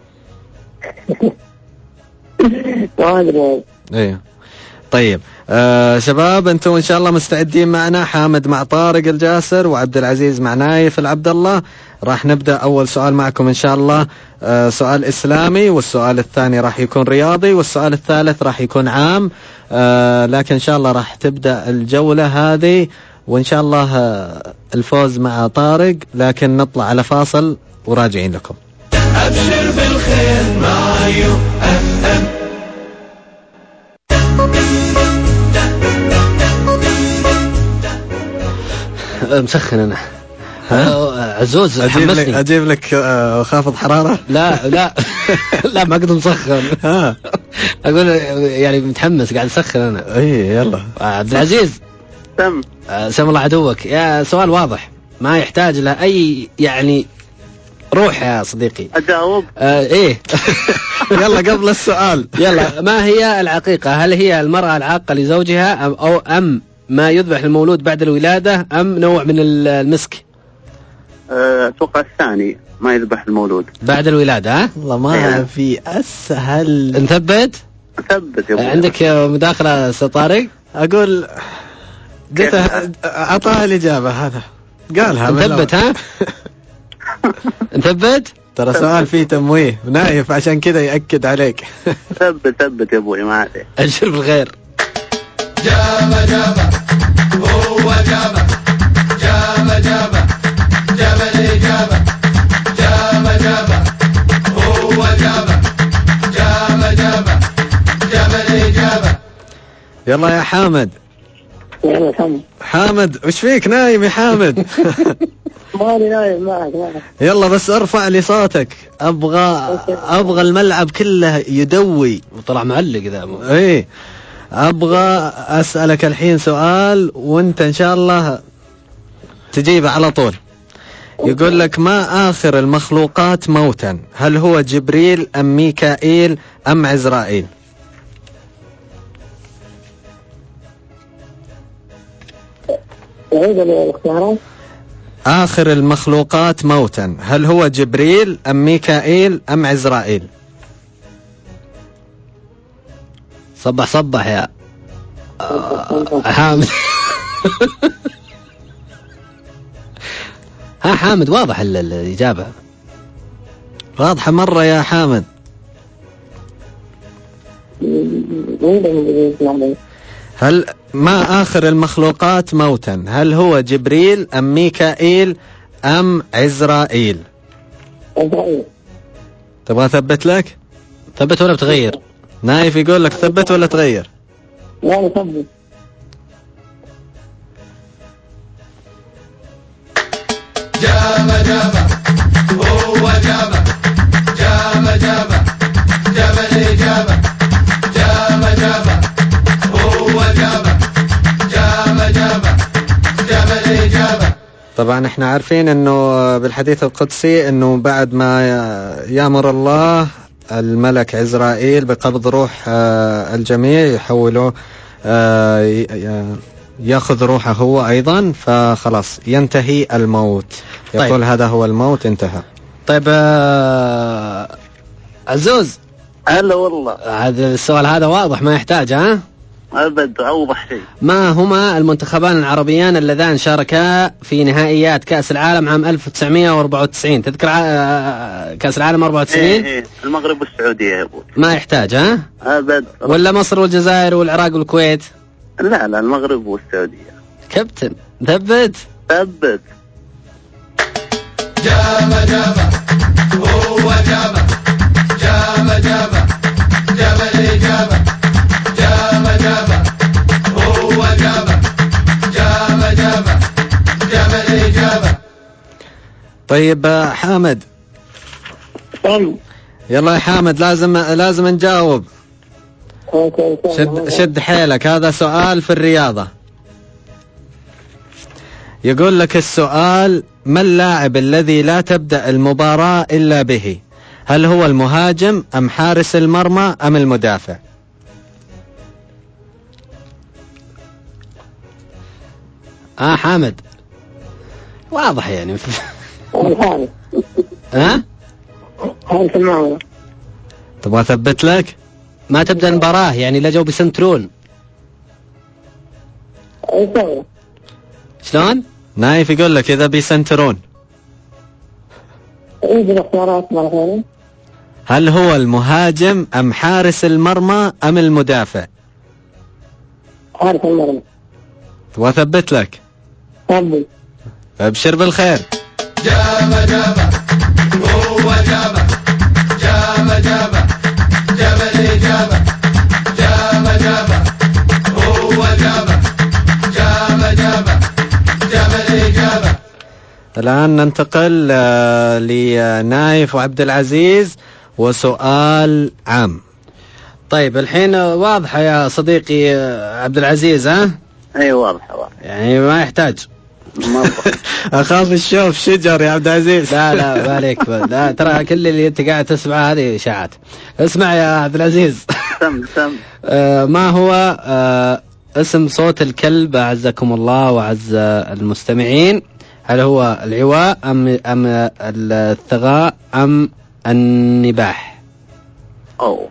ايوه طيب آه شباب، انتم ان شاء الله مستعدين معنا؟ حامد مع طارق الجاسر وعبد العزيز مع نايف العبد الله. راح نبدأ أول سؤال معكم إن شاء الله. آه سؤال إسلامي، والسؤال الثاني راح يكون رياضي، والسؤال الثالث راح يكون عام. آه لكن إن شاء الله راح تبدأ الجولة هذه، وإن شاء الله آه الفوز مع طارق، لكن نطلع على فاصل وراجعين لكم. أبشر بالخير مع يو اف ام. مسخن أنا عزوز، حمسني. أجيب لك خافض حرارة؟ لا لا لا ما أقدر نسخن. أقول يعني متحمس قاعد نسخن أنا. إيه يلا عبد العزيز. تم. سم الله عدوك. يا سؤال واضح ما يحتاج له أي يعني روح يا صديقي. أجاوب؟ آه إيه. يلا قبل السؤال يلا، ما هي العقيقة؟ هل هي المرأة العاقة لزوجها أو أم ما يذبح المولود بعد الولادة أم نوع من المسك؟ أتوقع الثاني، ما يذبح المولود بعد الولادة. ها والله ما في أسهل. نثبت؟ ثبت يا عندك مداخلة سطارق؟ أقول قلت أعطاها الإجابة، هذا قالها. نثبت ها؟ نثبت؟ ترى سؤال فيه تمويه نايف عشان كذا يأكد عليك. ثبت ثبت يا ابوي ما عليك. أبشر بالخير. جابه جابه هو جابه جابه جابه جابه الإجابة جابه جابه هو جابه جابه جابه جابه الإجابة. يلا يا حامد. يلا حمد. حامد وش فيك نايم يا حامد؟ مالي نايم معك معك. يلا بس ارفع لي صوتك، ابغى ابغى الملعب كله يدوي. وطلع معلق ذا. ايه ابغى اسألك الحين سؤال وانت ان شاء الله تجيب على طول. يقول لك ما آخر المخلوقات موتا؟ هل هو جبريل أم ميكائيل أم عزرائيل؟ عيد الاختيارات. آخر المخلوقات موتا هل هو جبريل أم ميكائيل أم عزرائيل؟ صبح صبح يا حامد. ها حامد واضح الإجابة واضحة مرة يا حامد. هل ما آخر المخلوقات موتا؟ هل هو جبريل أم ميكائيل أم عزرائيل؟ عزرائيل. تبغى ثبت لك؟ ثبت ولا بتغير؟ نايف يقول لك ثبت ولا تغير؟ لا ثبت. جابه جابه هو جابه جابه جابه جابه الإجابة جابه جابه هو جابه جابه جابه جابه الإجابة. طبعا احنا عارفين انه بالحديث القدسي انه بعد ما يأمر الله الملك عزرائيل بقبض روح الجميع يحوله ياخذ روحه هو ايضا، فخلاص ينتهي الموت. يقول طيب. هذا هو الموت انتهى. طيب آه عزوز. هلا والله. هذا السؤال هذا واضح ما يحتاج ها؟ أبد أوضح شيء. ما هما المنتخبان العربيان اللذان شاركا في نهائيات كأس العالم عام ألف وتسعمائة وأربعة وتسعين؟ تذكر كأس العالم أربعة وتسعين؟ إيه إيه المغرب والسعودية يا أبوي. ما يحتاج ها؟ أبد. ولا مصر والجزائر والعراق والكويت؟ لا لا المغرب والسعودية. كابتن ثبت ثبت. جابه جابه هو جابه جابه جابه جابه الإجابة جابه جابه هو جابه جابه جابه جابه الإجابة. طيب حامد. يلا يا حامد لازم لازم نجاوب. شد شد حيلك، هذا سؤال في الرياضة. يقول لك السؤال: ما اللاعب الذي لا تبدأ المباراة إلا به؟ هل هو المهاجم أم حارس المرمى أم المدافع؟ آه حامد واضح يعني. ها؟ حارس المرمى. تبغى أثبت لك؟ ما تبدأ المباراة يعني لا جو بسنترون. شلون؟ نايف يقول لك إذا بيسنترون. هل هو المهاجم أم حارس المرمى أم المدافع؟ حارس المرمى. وأثبت لك. ثبت. أبشر بالخير. جابه جابه هو جابه جابه جابه جابه الإجابة جابه جابه هو جابه جابه جابه جابه الإجابة. الآن ننتقل لنايف وعبد العزيز وسؤال عام. طيب الحين واضحة يا صديقي عبد العزيز ها؟ أي واضحة واضحة يعني ما يحتاج. أخاف الشوف شجر يا عبد العزيز. لا لا ما عليك، لا ترى كل اللي أنت قاعد تسمعه هذه إشاعات. اسمع يا عبد العزيز. سم سم. آه ما هو آه اسم صوت الكلب أعزكم الله وعز المستمعين؟ هل هو العواء أم أم الثغاء أم النباح؟ أوه.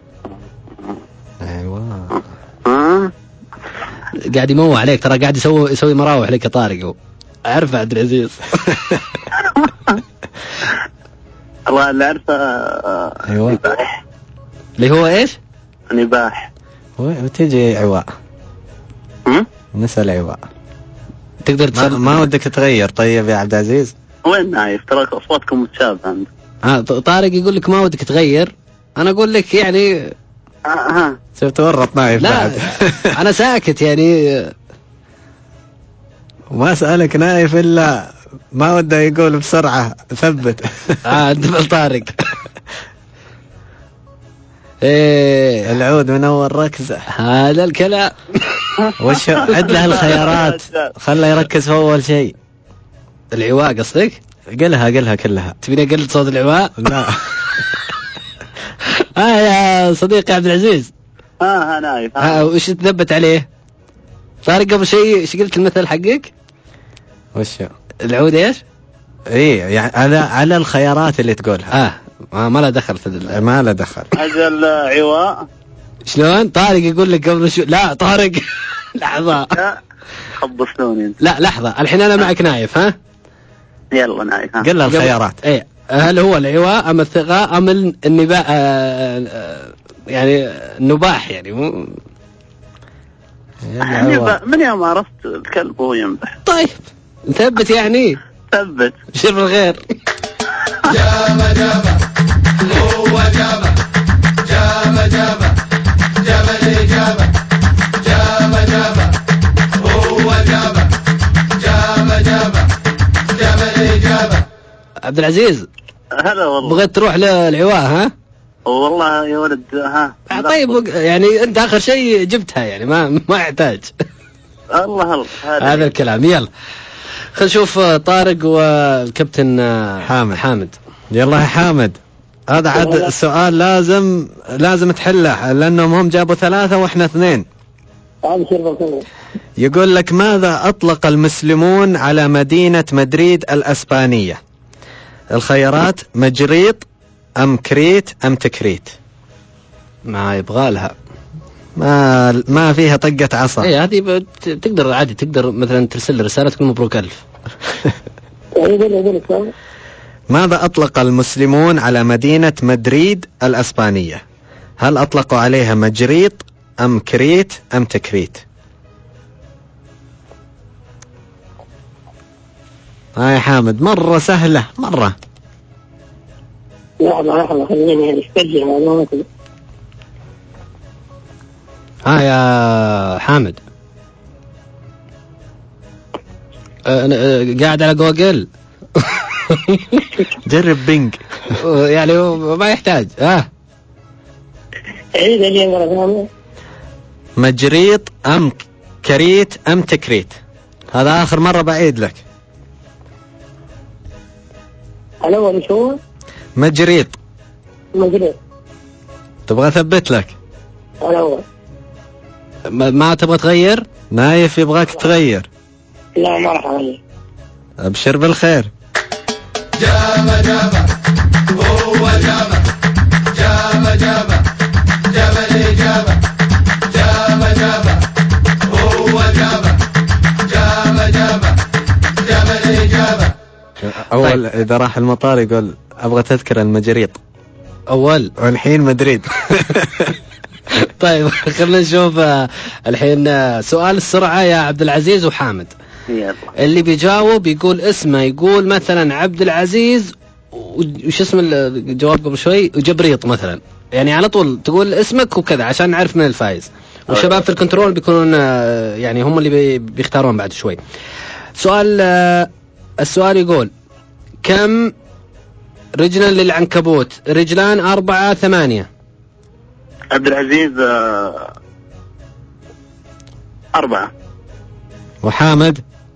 أيوة. ها؟ قاعد يموه عليك، ترى قاعد يسوي يسوي مراوح لك يا طارق. أعرف عبد العزيز. الله اللي عرفه آه، أيوة. نباح. اللي هو ايش؟ نباح. وتجي عواء. هم؟ نسأل عواء. تقدر ما, تسأل ما ودك تغير طيب يا عبد العزيز؟ وين نايف؟ ترى اصواتكم متشابهه. آه طارق يقول لك ما ودك تغير، انا اقول لك يعني آه ها. شفت ورط نايف لا بعد. انا ساكت يعني. وما سألك نايف إلا ما وده يقول بسرعة ثبت. اه انت طارق. ايه العود من أول ركزة. هذا الكلام. وش عد له الخيارات خله يركز في أول شيء. العواء قصدك؟ قلها قلها كلها. تبيني اقلد صوت العواء؟ لا. اه يا صديقي عبد العزيز. ها ها نايف. اه وش تثبت عليه؟ طارق قبل شيء ايش قلت المثل حقك؟ وش العود ايش؟ ايه يعني على على الخيارات اللي تقولها. اه ما, ما له دخل في ال... ما له دخل. أجل عواء. شلون؟ طارق يقول لك قبل شو. لا طارق لحظة. خبصتوني انت. لا لحظة الحين انا معك نايف. ها يلا نايف. ها. قل له الخيارات. ايه هل هو العواء ام الثقة ام النباح؟ آه آه يعني النباح يعني مو يعني ب- من يوم عرفت الكلب وهو ينبح. طيب نثبت يعني. ثبت. بشر بالخير. جابه جابه هو جابه جابه جابه جابه الإجابة جابه جابه هو جابه جابه جابه جابه الإجابة. عبد العزيز هلا والله. بغيت تروح للعواء ها؟ والله يا ولد ها. طيب يعني انت اخر شيء جبتها يعني ما ما يحتاج. الله الله. هذا الكلام. يلا خل نشوف طارق والكابتن حامد. حامد. يلا يا حامد هذا عاد السؤال لازم لازم تحله لأنهم هم جابوا ثلاثة وإحنا اثنين. يقول لك ماذا أطلق المسلمون على مدينة مدريد الأسبانية؟ الخيارات مجريط أم كريت أم تكريت. ما يبغى لها ما ما فيها طقة عصا. ايه هذه ب- تقدر عادي تقدر مثلا ترسل لي رسالة تقول مبروك ألف. ماذا أطلق المسلمون على مدينة مدريد الأسبانية؟ هل أطلقوا عليها مجريط أم كريت أم تكريت؟ ها يا حامد مرة سهلة مرة. لحظة لحظة خليني استرجع معلوماتي. ها يا حامد. أه أنا قاعد على جوجل. جرب بينج. يعني ما يحتاج. ها عيد لي مرة ثانية. مجريط أم كريت أم تكريت. هذا آخر مرة بعيد لك. الأول إيش هو؟ مجريط. مجرد. تبغى أثبت لك؟ الأول. ما, ما تبغى تغير؟ نايف يبغاك تغير. لا ما راح أغير. أبشر بالخير. جابه جابه هو جابه جابه جابه جابه الإجابة جابه جابه هو جابه جابه جابه جابه الإجابة. أول طيب. إذا راح المطار يقول أبغى تذكر المجريط أول والحين مدريد. طيب خلينا نشوف آه، الحين آه، سؤال السرعة يا عبد العزيز وحامد. يلا. اللي بيجاوب يقول اسمه يقول مثلا عبد العزيز وش اسم الجواب قبل شوي وجبريط مثلا يعني على طول تقول اسمك وكذا عشان نعرف من الفائز. والشباب في الكنترول بيكونون آه، يعني هم اللي بي- بيختارون بعد شوي. سؤال آه، السؤال يقول كم رجلا للعنكبوت؟ رجلان أربعة ثمانية. عبد العزيز آه، أربعة. وحامد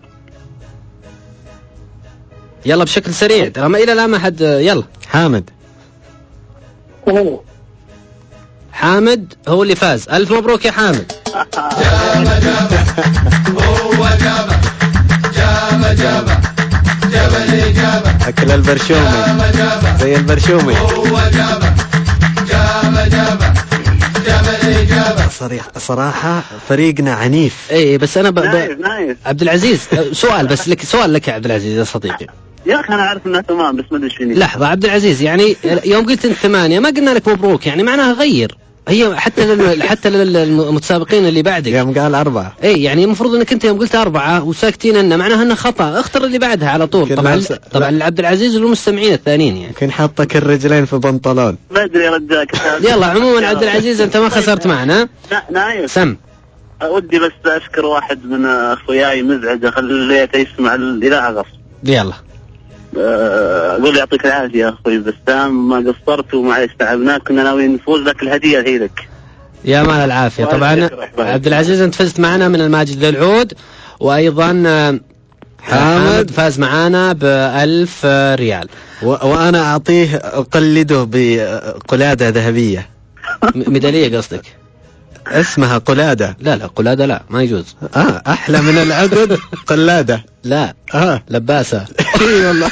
يلا بشكل سريع ترى ما إلى الآن ما حد. يلا حامد. ثمانية. حامد هو اللي فاز. ألف مبروك يا حامد. جابه جابه هو جابه جابه جابه جابه الإجابة أكل البرشومي جابه جابه زي البرشومي. هو جابه جابه جابه جابه الإجابة. صريح صراحة فريقنا عنيف. ايه بس انا ب... نايف ب... نايف. عبد العزيز سؤال بس لك سؤال لك يا عبد العزيز يا صديقي. يا أخي أنا أعرف أنها تمام بس ما أدري شنو. لحظة عبد العزيز، يعني يوم قلت أنت ثمانية ما قلنا لك مبروك، يعني معناها غير، هي حتى لل... حتى للمتسابقين اللي بعدك يوم قال أربعة. اي يعني المفروض انك انت يوم قلت أربعة وساكتين أن معناها أنه خطأ، اختر اللي بعدها على طول. طبعا س... طبعا لعبد العزيز والمستمعين الثانيين يعني يمكن حطك الرجلين في بنطلون. ما أدري يا رجاك. يلا عموما عبد العزيز أنت ما خسرت معنا. نايف سم. ودي بس أشكر واحد من أخوياي مزعج خليته يسمع الإذاعة غصب. يلا. أقول يعطيك العافية يا أخوي بسام، ما قصرت ومعليش تعبناك، كنا ناويين نفوز لك الهدية هي لك. يا مال العافية. طبعا عبد العزيز أنت فزت معنا من الماجد للعود، وأيضا حامد فاز معنا بألف ريال، و... وأنا أعطيه أقلده بقلادة ذهبية. ميدالية قصدك؟ اسمها قلادة. لا لا قلادة لا ما يجوز. آه أحلى من العقد قلادة. لا آه لباسة. اي والله.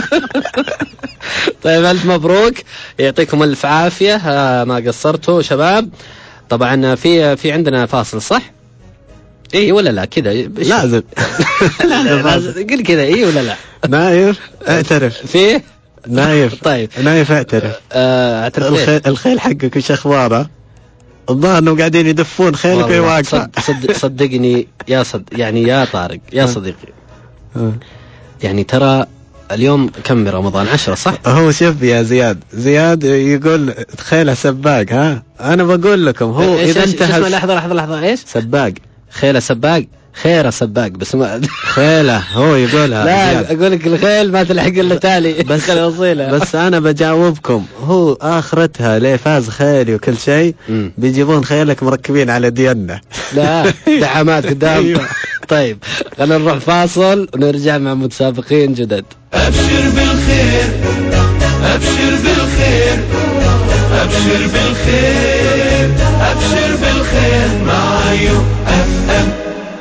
طيب ألف مبروك، يعطيكم ألف عافية، ما قصرتوا شباب. طبعا في في عندنا فاصل صح؟ اي ولا لا كذا لازم. لازم قل كذا اي ولا لا؟ نايف اعترف فيه نايف. طيب نايف اعترف. آه اعترف. الخيل, الخيل حقك وش اخباره؟ الظاهر انهم قاعدين يدفون خيلك واقفة. صدق صدقني يا صد يعني يا طارق يا صديقي، يعني ترى اليوم كم برمضان؟ عشرة صح؟ هو شوف يا زياد، زياد يقول خيله سباق. ها أنا بقول لكم هو إيش إذا انتهى. لحظة لحظة لحظة إيش؟ سباق. خيله سباق، خيره سباق بس ما خيله هو يقولها. لا زياد. أقول لك الخيل ما تلحق إلا تالي بس بس أنا بجاوبكم، هو آخرتها ليه فاز خيلي وكل شيء بيجيبون خيلك مركبين على دينا. لا دعامات قدام. طيب خلينا نروح فاصل ونرجع مع متسابقين جدد. أبشر بالخير أبشر بالخير أبشر بالخير أبشر بالخير مع يو اف ام.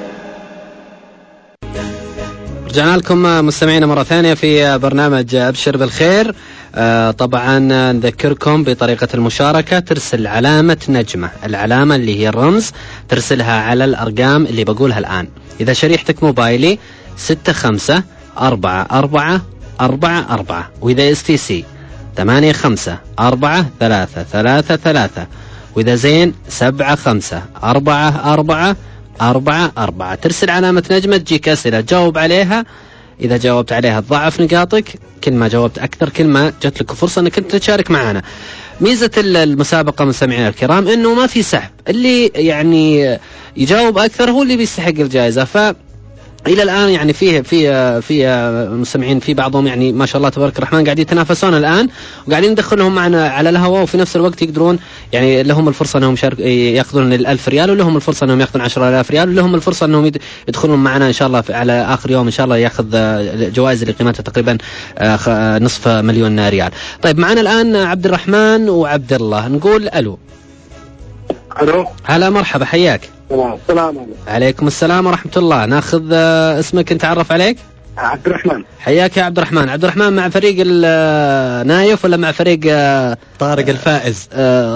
رجعنا لكم مستمعينا مرة ثانية في برنامج أبشر بالخير. آه طبعا نذكركم بطريقة المشاركة، ترسل علامة نجمة، العلامة اللي هي الرمز ترسلها على الأرقام اللي بقولها الآن. إذا شريحتك موبايلي ستة خمسة أربعة أربعة أربعة أربعة، وإذا اس تي سي ثمانية خمسة أربعة ثلاثة ثلاثة ثلاثة، وإذا زين سبعة خمسة أربعة أربعة أربعة أربعة. ترسل علامة نجمة، تجيك أسئلة جاوب عليها، إذا جاوبت عليها تضاعف نقاطك، كل ما جاوبت أكثر كل ما جت لك فرصة أنك أنت تشارك معنا. ميزة المسابقة مستمعينا الكرام أنه ما في سحب، اللي يعني يجاوب أكثر هو اللي بيستحق الجائزة. ف إلى الآن يعني فيه في في مستمعين في بعضهم يعني ما شاء الله تبارك الرحمن قاعدين يتنافسون الآن، وقاعدين ندخلهم معنا على الهواء، وفي نفس الوقت يقدرون يعني لهم الفرصة أنهم يأخذون الألف ريال، ولهم الفرصة أنهم يأخذون عشرة آلاف ريال، ولهم الفرصة أنهم يدخلون معنا إن شاء الله على آخر يوم إن شاء الله يأخذ جوائز اللي قيمتها تقريبا نصف مليون ريال. طيب معنا الآن عبد الرحمن وعبد الله، نقول ألو. ألو. هلا مرحبا، حياك. السلام عليكم. عليكم السلام ورحمة الله. ناخذ اسمك نتعرف عليك. عبد الرحمن. حياك يا عبد الرحمن. عبد الرحمن مع فريق النايف ولا مع فريق طارق الفائز؟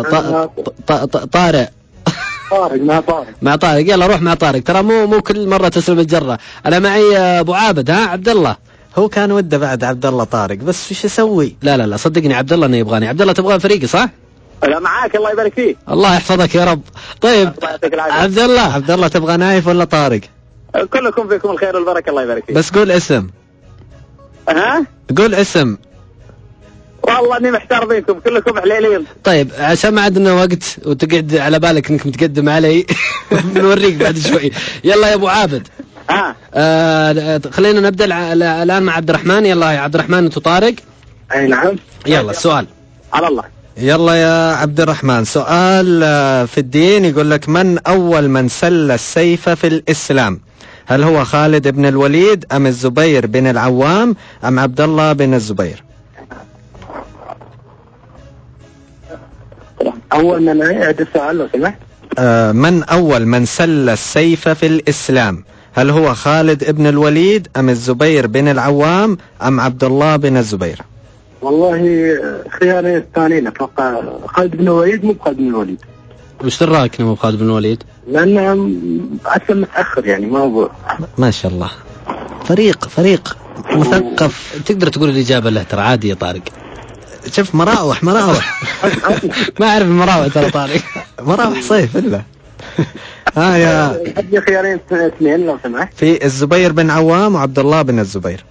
طارق. طارق مع طارق. مع طارق. يلا روح مع طارق، ترى مو مو كل مرة تسلم الجرة. أنا معي أبو عابد. ها عبد الله. هو كان وده بعد عبد الله طارق بس وش يسوي؟ لا لا لا صدقني عبد الله انه يبغاني. عبد الله تبغى فريقي صح؟ لا معاك، الله يبارك فيك. الله يحفظك يا رب. طيب عبد الله، عبد الله تبغى نايف ولا طارق؟ كلكم فيكم الخير والبركة، الله يبارك فيك. بس قول اسم. ها؟ قول اسم. والله اني محتار بينكم كلكم حليلين. طيب عشان ما عندنا وقت وتقعد على بالك انك متقدم علي بنوريك بعد شوي. يلا يا ابو عابد. ها آه خلينا نبدا الان مع عبد الرحمن. يلا يا عبد الرحمن انت طارق. اي نعم. يلا السؤال على الله. يلا يا عبد الرحمن، سؤال في الدين يقول لك: من أول من سل السيف في الإسلام؟ هل هو خالد بن الوليد أم الزبير بن العوام أم عبد الله بن الزبير؟ أول من يعد السؤال لو سمحت. آه من أول من سل السيف في الإسلام؟ هل هو خالد بن الوليد أم الزبير بن العوام أم عبد الله بن الزبير؟ والله خيارين الثانيين، اتوقع خالد بن الوليد. مو خالد بن الوليد. وش دراك انه مو خالد بن الوليد؟ لانه اسلم متاخر يعني ما هو. ما شاء الله، فريق فريق مثقف. تقدر تقول الإجابة له ترى عادي يا طارق. شوف مراوح مراوح. ما أعرف المراوح ترى طارق. مراوح صيف إلا. ها يا عندي خيارين اثنين لو سمحت. في الزبير بن عوام وعبد الله بن الزبير.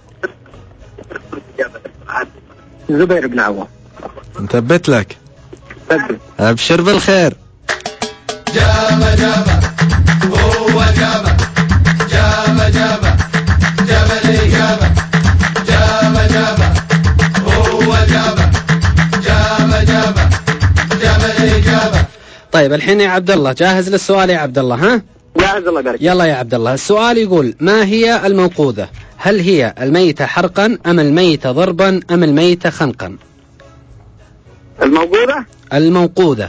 الزبير بن عوام. نثبت لك. ثبت. أبشر بالخير. جابه جابه هو جابه جابه جابه جابه الإجابة جابه جابه هو جابه جابه جابه جابه الإجابة. طيب الحين يا عبد الله جاهز للسؤال يا عبد الله؟ ها جاهز الله يبارك. يلا يا عبد الله. السؤال يقول: ما هي الموقوذة؟ هل هي الميتة حرقا أم الميتة ضربا أم الميتة خنقا؟ الموجودة. الموقوذة.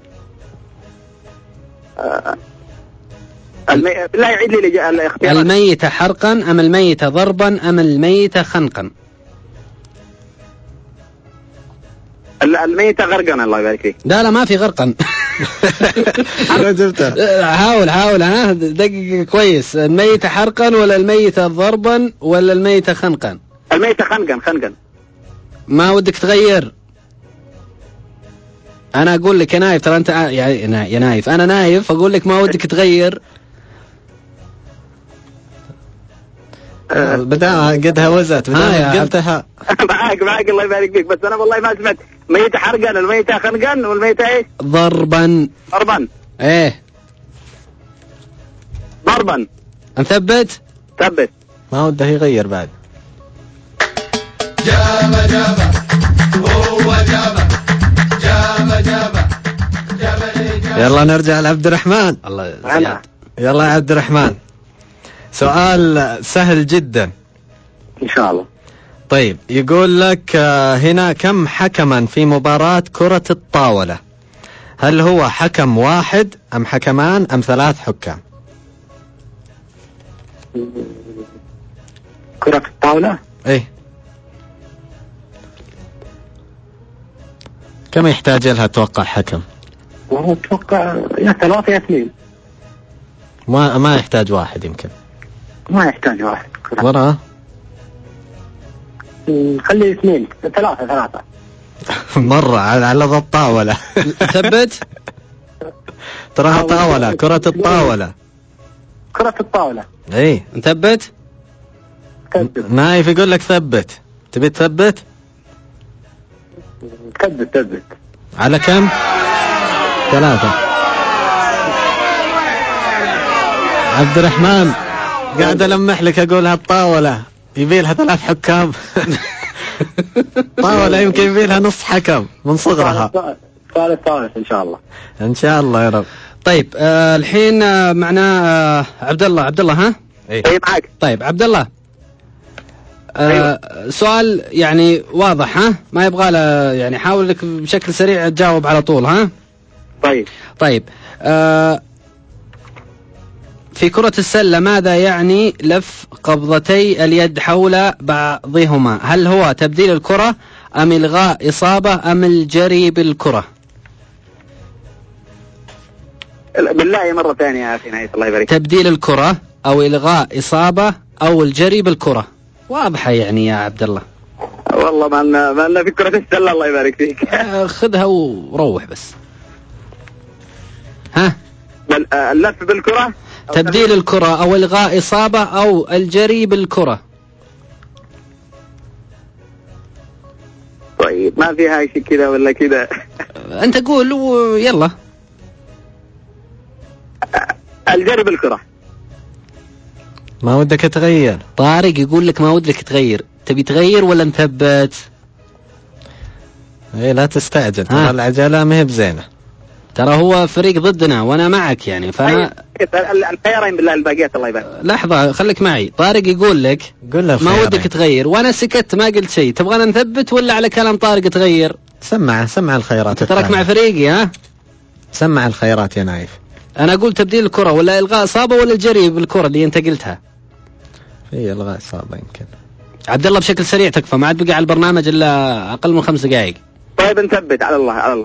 آه. المي... لا يعيد لي الإج- الاختيارات. الميتة حرقا أم الميتة ضربا أم الميتة خنقا؟ ال- الميتة غرقنا الله يبارك فيك. لا لا ما في غرقا. أنا جبتها. حاول حاول ها دقق كويس. الميتة حرقا ولا الميتة ضربا ولا الميتة خنقا؟ الميتة خنقا خنقا. ما ودك تغير؟ أنا أقول لك يا نايف ترى أنت يا يا نايف أنا نايف أقول لك ما ودك تغير. بدأ قد هوزت بدأ قلتها. معاك معاك الله يبارك فيك، بس أنا والله ما سمعت. ميتة حرقا الميتة خنقا والميتة إيش؟ ضربا. ضربا. إيه ضربا. نثبت. ثبت. ما وده يغير بعد. جابه جابه هو جابه جابه جابه جابه الإجابة. يلا نرجع لعبد الرحمن. الله أنا. يلا يا عبد الرحمن سؤال سهل جدا إن شاء الله. طيب يقول لك آه، هنا كم حكما في مباراة كرة الطاولة؟ هل هو حكم واحد أم حكمان أم ثلاث حكام؟ كرة الطاولة. ايه كم يحتاج لها توقع حكم؟ وهو أتوقع يا ثلاثة يا اثنين. ما ما يحتاج واحد يمكن. ما يحتاج واحد. وراه خلي اثنين ثلاثة ثلاثة. مرة على على ذا الطاولة. ثبت. تراها طاولة كرة الطاولة. كرة الطاولة. ايه نثبت. ثبت نايف يقول لك ثبت. تبي تثبت ثبت ثبت. على كم؟ ثلاثة. عبد الرحمن قاعد ألمح لك أقول هالطاولة يبي لها ثلاث حكام. طاولة يمكن يبي لها نص حكم من صغرها. ثالث ثالث إن شاء الله. إن شاء الله يا رب. طيب آه الحين آه معنا آه عبد الله. عبد الله ها؟ إيه. أي معك. طيب عبد الله آه أيوة. سؤال يعني واضح ها ما يبغى له يعني حاول لك بشكل سريع تجاوب على طول ها. طيب. طيب آه في كرة السلة ماذا يعني لف قبضتي اليد حول بعضهما؟ هل هو تبديل الكرة أم إلغاء إصابة أم الجري بالكرة؟ بالله مرة ثانية يا أخي نايف الله يبارك. تبديل الكرة أو إلغاء إصابة أو الجري بالكرة. واضحة يعني يا عبد الله. والله ما لنا ما لنا في كرة السلة الله يبارك فيك. آه خذها وروح بس. ها؟ بل آه اللف بالكرة. تبديل الكرة أو إلغاء إصابة أو الجري بالكرة. طيب ما فيها شيء كذا ولا كذا. أنت قول ويلا. الجري بالكرة. ما ودك تغير؟ طارق يقول لك ما ودك تغير. تبي تغير ولا نثبت؟ ايه لا تستعجل ها. ترى العجلة ما هي بزينة. ترى هو فريق ضدنا وأنا معك يعني فأنا الخيارين بالله الباقيات الله يبارك. لحظة خليك معي. طارق يقول لك قل له ما الخيارين. ودك تغير وأنا سكت ما قلت شيء. تبغانا نثبت ولا على كلام طارق تغير؟ سمع سمع الخيارات. تراك مع فريقي ها. سمع الخيارات يا نايف. أنا أقول تبديل الكرة ولا إلغاء إصابة ولا الجري بالكرة اللي أنت قلتها. هي الغاء إصابة يمكن. عبد الله بشكل سريع تكفى ما عاد بقى على البرنامج إلا أقل من خمس دقائق. طيب نثبت على الله على الله.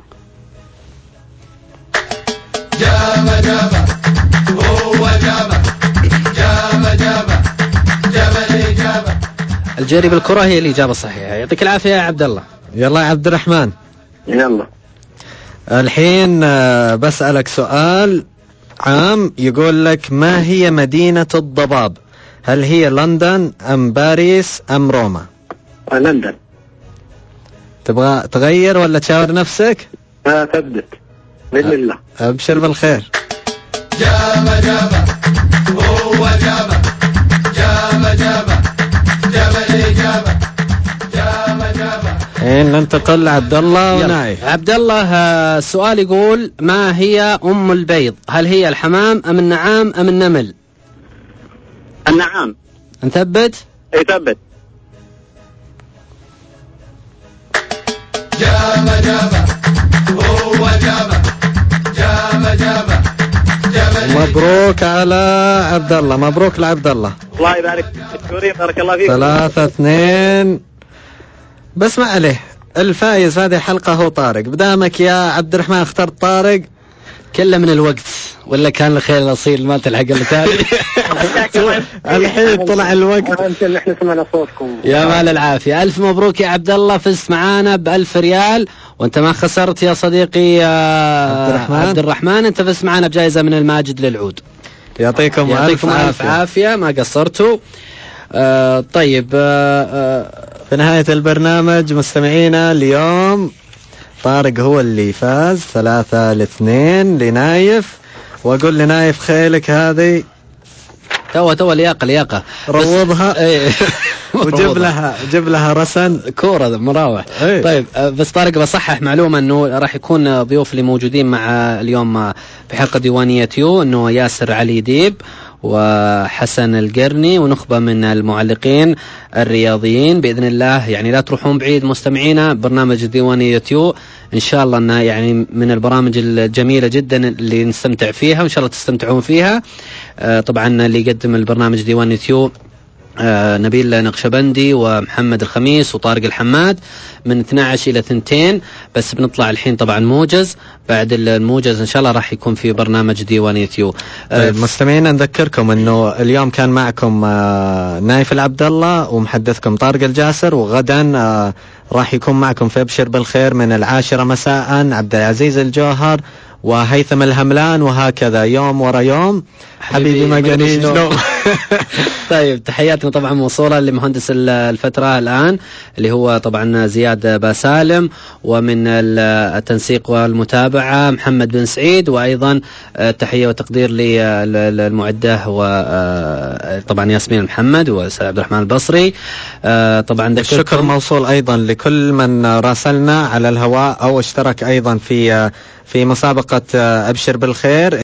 جابه جابه هو جابه جابه جابه جابه الإجابة. الجري بالكرة هي الإجابة الصحيحة. يعطيك العافية يا عبد الله. يلا يا عبد الرحمن. يلا الحين بسألك سؤال عام يقول لك: ما هي مدينة الضباب؟ هل هي لندن أم باريس أم روما؟ لندن. تبغى تغير ولا تشاور نفسك؟ لا ثبت بإذن الله. أبشر بالخير. جابه جابه هو جابه جابه جابه جابه الإجابة جابه جابه. الحين ننتقل لعبد الله ونايف. عبد الله، السؤال يقول: ما هي أم البيض؟ هل هي الحمام أم النعام أم النمل؟ النعام. نثبت؟ اي ثبت. جابه جابه هو جابه جابه جابه جابه. مبروك على عبد الله، مبروك لعبد الله. الله يبارك فيك، بارك الله فيك. ثلاثة اثنين. بس ما عليه، الفائز في هذه الحلقة هو طارق. بدامك يا عبد الرحمن اخترت طارق، كله من الوقت ولا كان الخيل الأصيل ما تلحق اللي تاني. الحين طلع الوقت. انت اللي احنا سمعنا صوتكم. يا مال العافية، ألف مبروك يا عبد الله، فزت معانا بألف ريال، وانت ما خسرت يا صديقي يا عبد الرحمن. عبد الرحمن، انت فزت معانا بجائزة من الماجد للعود. يعطيكم, يعطيكم ألف, ألف عافية, عافية ما قصرتوا. آه طيب آه آه في نهاية البرنامج مستمعينا اليوم طارق هو اللي فاز ثلاثة لاثنين لنايف. واقول لنايف خيلك هذه تو تو لياقة لياقة روضها. ايه وجيب لها جيب لها رسن كورة مراوح. ايه. طيب بس طارق بصحح معلومة انه راح يكون ضيوف اللي موجودين مع اليوم في حلقة ديوانية يو انه ياسر علي ديب وحسن القرني ونخبة من المعلقين الرياضيين بإذن الله. يعني لا تروحون بعيد مستمعينا، برنامج ديوانية يو إن شاء الله أنه يعني من البرامج الجميلة جدا اللي نستمتع فيها وإن شاء الله تستمتعون فيها. آه طبعا اللي يقدم البرنامج ديوانية يو آه نبيل نقشبندي ومحمد الخميس وطارق الحماد من اثني عشر إلى اثنين. بس بنطلع الحين طبعا موجز، بعد الموجز إن شاء الله راح يكون في برنامج ديوانية يو. آه طيب مستمعين نذكركم أنه اليوم كان معكم آه نايف العبد الله ومحدثكم طارق الجاسر، وغدا آه راح يكون معكم في أبشر بالخير من العاشرة مساء عبد العزيز الجوهر وهيثم الهملان، وهكذا يوم ورا يوم. حبيبي ما قنيش. طيب تحياتنا طبعا موصولة لمهندس الفترة الآن اللي هو طبعا زياد باسالم، ومن التنسيق والمتابعة محمد بن سعيد، وأيضا تحية وتقدير للمعدة وطبعا ياسمين محمد وسعد عبد الرحمن البصري. طبعا الشكر موصول أيضا لكل من راسلنا على الهواء أو اشترك أيضا في في مسابقة أبشر بالخير.